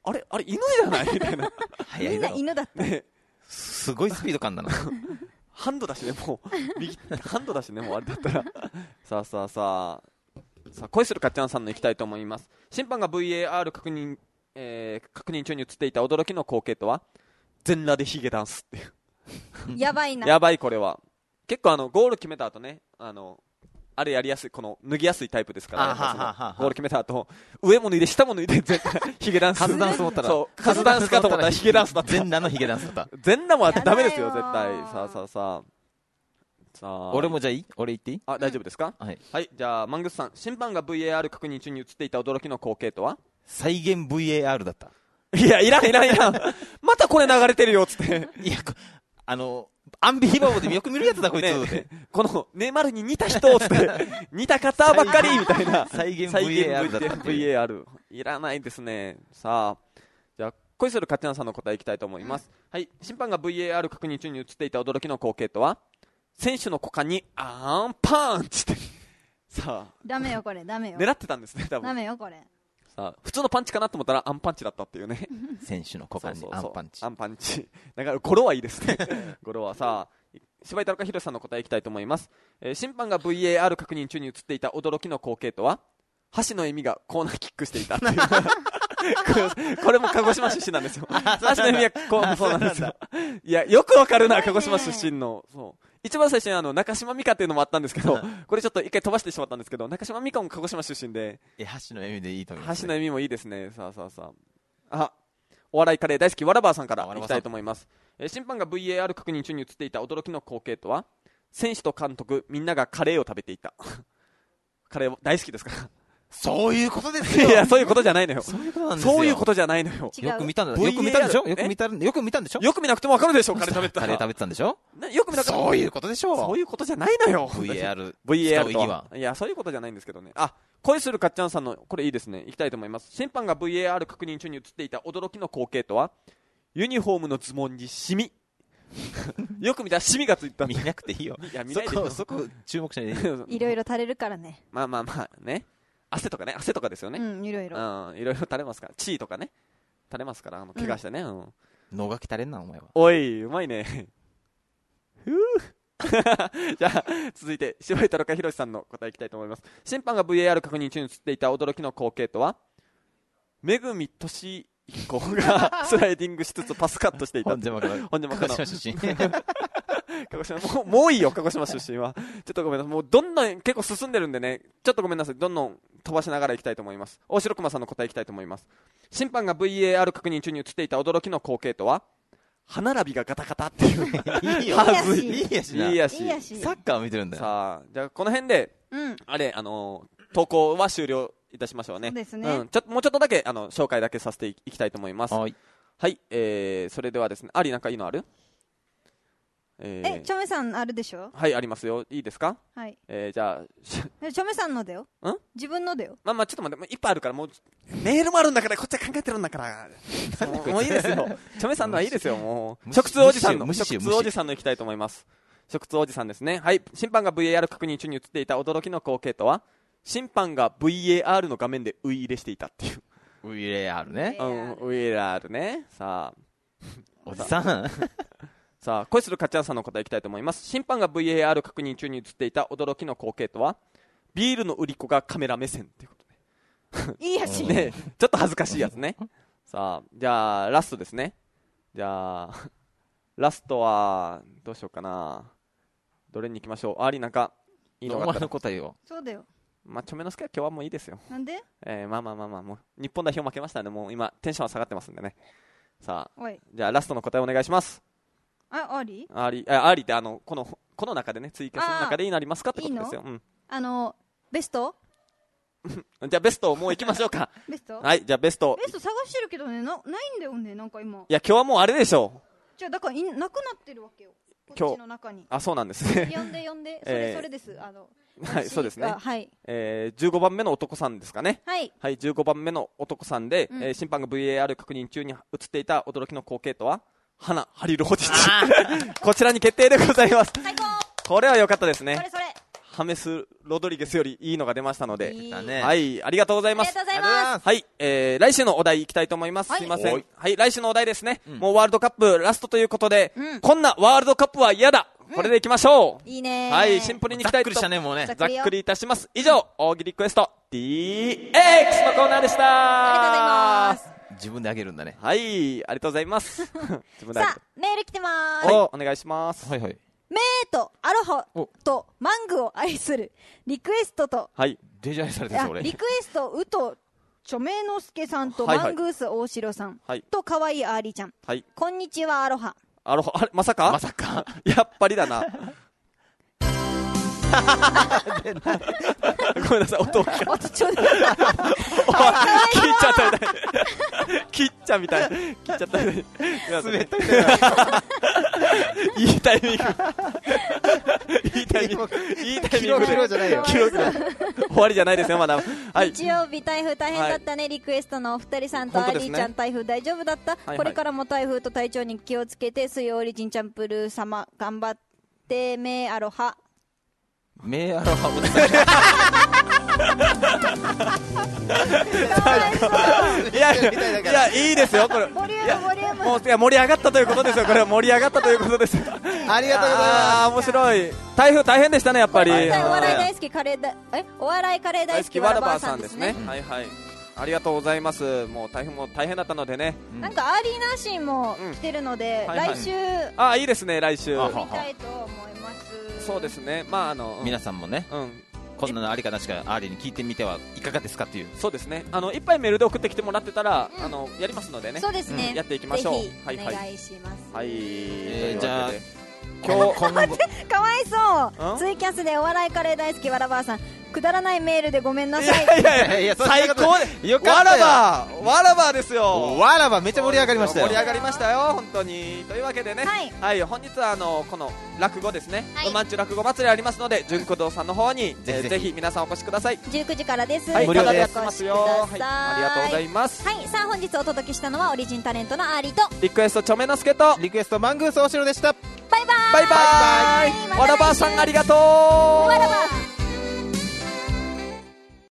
あれあれ犬じゃないみたいなみんな犬だった、ね、 すごいスピード感だなハンドだしね、もう右ハンドだしね、もうあれだったらさあさあさあさあ恋するかっちゃんさんのいきたいと思います。審判が ブイエーアール 確認、えー、確認中に映っていた驚きの光景とは全裸でヒゲダンスっていうやばいなやばい。これは結構あのゴール決めた後ね、あのあれやりやすい、この脱ぎやすいタイプですから、ね、 ははははゴール決めた後上も脱いで下も脱いで絶対ヒゲダンスカズダンス思ったらそうカズダンスかと思ったらヒゲダンスだった。 全裸のヒゲダンスだった全裸もあってダメですよ絶対。さあさあさあさあ俺もじゃあいい俺言っていいあ大丈夫ですか、うん、はい、はい、じゃあマングスさん、審判が ブイエーアール 確認中に映っていた驚きの光景とは再現 ブイエーアール だった。 いやいらんいらんいらんまたこれ流れてるよっつっていやあのアンビリバボーでよく見るやつだこいつ、 ね、このネイマールに似た人っつって似た方ばっかりみたいな再現 ブイエーアール だった。 ブイエーアール いらないですね。さあじゃあ恋するかっちゃんさんの答えいきたいと思います、うん、はい、審判が ブイエーアール 確認中に映っていた驚きの光景とは選手の股間にアンパンチってさあダメよこれダメよ狙ってたんですね多分。 ダメよこれ。 さあ普通のパンチかなと思ったらアンパンチだったっていうね選手の股間にアンパンチ。 そうそうそうアンパンチだから語呂はいいですね語呂は。さあ柴井田中宏さんの答えいきたいと思います、えー、審判が ブイエーアール 確認中に映っていた驚きの光景とは橋野恵美がコーナーキックしていたっていうこれも鹿児島出身なんですよ橋野恵美はこうそうなんですよいやよくわかるな鹿児島出身の。そう一番最初にあの中島美嘉っていうのもあったんですけどこれちょっと一回飛ばしてしまったんですけど、中島美嘉も鹿児島出身でえ橋野恵美でいいと思います、 ね、橋野恵美もいいですね。さあさあさああお笑いカレー大好きわらばーさんからいきたいと思います。えー、審判が ブイエーアール 確認中に映っていた驚きの光景とは選手と監督みんながカレーを食べていたカレー大好きですからそういうことですよ。 いやそういうことじゃないのよ。 そういうことなんですよ。 そういうことじゃないのよ。 よく見たんだ。よく見たんでしょ。よく見たよく見たんでしょ。 よく見なくてもわかるでしょ。カレー食べてたカレー食べてたんでしょ。 よく見なくてもそういうことでしょう。 そういうことじゃないのよ。 ブイエーアールブイエーアール とはいやそういうことじゃないんですけどね。あ恋するかっちゃんさんのこれいいですね。いきたいと思います。審判が ブイエーアール 確認中に映っていた驚きの光景とはユニフォームのズボンにシミよく見たらシミがついた。 見なくていいよ。 いや見ないでよ。 そこそこ注目しないでいいよ。 いろいろ垂れるからね。 まあまあまあね。汗とかね、汗とかですよね。 うん、いろいろ。 うん、いろいろ垂れますから。血とかね、垂れますから、あの怪我してね。うん。 脳がき垂れんな、お前は。 おい、うまいね。ふう。じゃあ、続いて、柴井田中宏さんの答えいきたいと思います。審判が ブイエーアール 確認中に映っていた驚きの光景とは、めぐみとしひこがスライディングしつつパスカットしていた。 本島から。 本島から。 鹿児島出身。 鹿児島もう、もういいよ、鹿児島出身は。ちょっとごめんなさい。もうどんどん結構進んでるんでね、ちょっとごめんなさい。どんどん飛ばしながらいきたいと思います。大城熊さんの答えいきたいと思います。審判が ブイエーアール 確認中に映っていた驚きの光景とは、歯並びがガタガタっていう。 いいよ。 はずい。 いいやしな。 いいやし。 サッカーを見てるんだよ。 さあ、じゃあこの辺で、うん、あれ、あのー、投稿は終了いたしましょうね。 そうですね。 うん、ちょもうちょっとだけ、あの、紹介だけさせていきたいと思います。 はい。 はい、えー、それではですね、ありなんかいいのある？ えー、え、チョメさんあるでしょ？ はい、ありますよ。いいですか？ はい。 えー、じゃあ、 え、チョメさんのだよ。 ん？ 自分のだよ。 まあまあ、ちょっと待って、いっぱいあるから、もう、メールもあるんだから、こっちは考えてるんだから。もう、もういいですよ。チョメさんのはいいですよ、もう。食通おじさんの、食通おじさんのいきたいと思います。食通おじさんですね。はい。審判が ブイエーアール 確認中に映っていた驚きの光景とは、審判が ブイエーアール の画面でウイ入れしていたっていう。 ウイエーアール ね。 うん、ウイエーアール ね。さあ。 おじさん。 さあ、恋するかっちゃんさんの答えいきたいと思います。審判が ブイエーアール 確認中に映っていた驚きの光景とは、ビールの売り子がカメラ目線っていうことで。 いいやし。 ね、ちょっと恥ずかしいやつね。さあ、じゃあ、ラストですね。じゃあ、ラストは、どうしようかな。どれに行きましょう。ありなんか、いいのがあったら。 お前の答えよ。 そうだよ。 まあ、ちょめのすけは今日はもういいですよ。 なんで？ えー、まあまあまあまあ、もう、日本代表負けましたんで、もう今、テンションは下がってますんでね。さあ、じゃあ、ラストの答えお願いします。 あ、あり？ あり、あ、ありって、あの、この、この中でね、追加する中でになりますかってことですよ。 いいの？ うん。 あの、ベスト？ じゃあ、ベストもう行きましょうか。 ベスト？ はい、じゃあ、ベスト。 ベスト探してるけどね、な、ないんだよね、なんか今。 いや、今日はもうあれでしょう。 じゃあ、だからい、なくなってるわけよ。 今日。 こっちの中に。 あ、そうなんですね。 呼んで呼んで、それ、それです。あの、 はい、そうですね。 はい。 えー、じゅうごばんめの男さんですかね。 はい。 はい、じゅうごばんめの男さんで、 うん、 えー、審判が ブイエーアール 確認中に映っていた驚きの光景とは、花、ハリルホジッチ。こちらに決定でございます。 最高。 これは良かったですね。 それそれ。 ハメス・ロドリゲスよりいいのが出ましたので、 いいね、 はい、ありがとうございます。 ありがとうございます。 はい、えー、来週のお題いきたいと思います。 はい、 すいません。はい、来週のお題ですね。 うん、 もうワールドカップラストということで、 うん、 こんなワールドカップは嫌だ。これでいきましょう。 いいね。 はい、シンプルにいきたいと。 ざっくりしたね、もうね。 ざっくりいたします。以上、大喜利リクエスト ディーエックス のコーナーでした。 ありがとうございます。 自分であげるんだね。 はい、ありがとうございます。自分であげる。 さあ、メール来てます。 はい、お願いします。 はいはい。 メーとアロハとマングを愛するリクエストと、 はい、 デジャレされてる俺。 リクエストうと著名之助さんとマングース大城さん、はい、と可愛いアーリーちゃん、はい、こんにちはアロハ。 アロハ、あれまさかまさかやっぱりだな。ごめんなさい、音を音ちょうど切っちゃったみたい。切っちゃみたい。切っちゃったみたい。 滑ったいいタイミング。いいタイミング。いいタイミングで。 キロじゃないよ。 キロキロ。終わりじゃないですよ、まだ。はい。 日曜日台風大変だったね、はい、リクエストのお二人さんとアーリーちゃん、ね、台風大丈夫だった、はいはい、これからも台風と体調に気をつけて、水曜オリジンチャンプルー様頑張ってめアロハ。 メーアロハいやいやいや、いいですよこれ。 ボリュームボリューム。 もういや盛り上がったということですよ。これは盛り上がったということです。 ありがとうございます。 あー面白い。台風大変でしたねやっぱり。お笑い大好きカレーだえお笑いカレー大好きワラバーさんですね。 はいはい。ありがとうございます。もう台風も大変だったのでね。 なんかアーリーナーシンも来てるので、来週。 ああいいですね来週。 見たいと思います。 そうですね。まああの皆さんもね。うん。こんなのありかなしかアーリーに聞いてみてはいかがですかっていう。 そうですね。あのいっぱいメールで送ってきてもらってたら、うん、あのやりますのでね。 そうですね。 うん、やっていきましょう。 ぜひお願いします。 はい。はい、 えー、じゃあ今日今後かわいそう。ツイキャスでお笑いカレー大好きわらばあさん。くだらないメールでごめんなさい。 いやいやいや最高でよかったよ。わらばわらばですよ。 わらばめっちゃ盛り上がりましたよ。 盛り上がりましたよ本当に。というわけでね、はい、はい、本日はあのこの落語ですね。うまんちゅ落語祭りありますので、純駆動さんの方にぜひぜひ皆さんお越しください。 じゅうくじからです。 はい、 無料でやってますよ。はい、ありがとうございます。 はい、さあ本日お届けしたのはオリジンタレントのアーリーとリクエストチョメノスケとリクエストマングース大城でした。 バイバイ。 バイバイ。わらばさんありがとう。 わらば。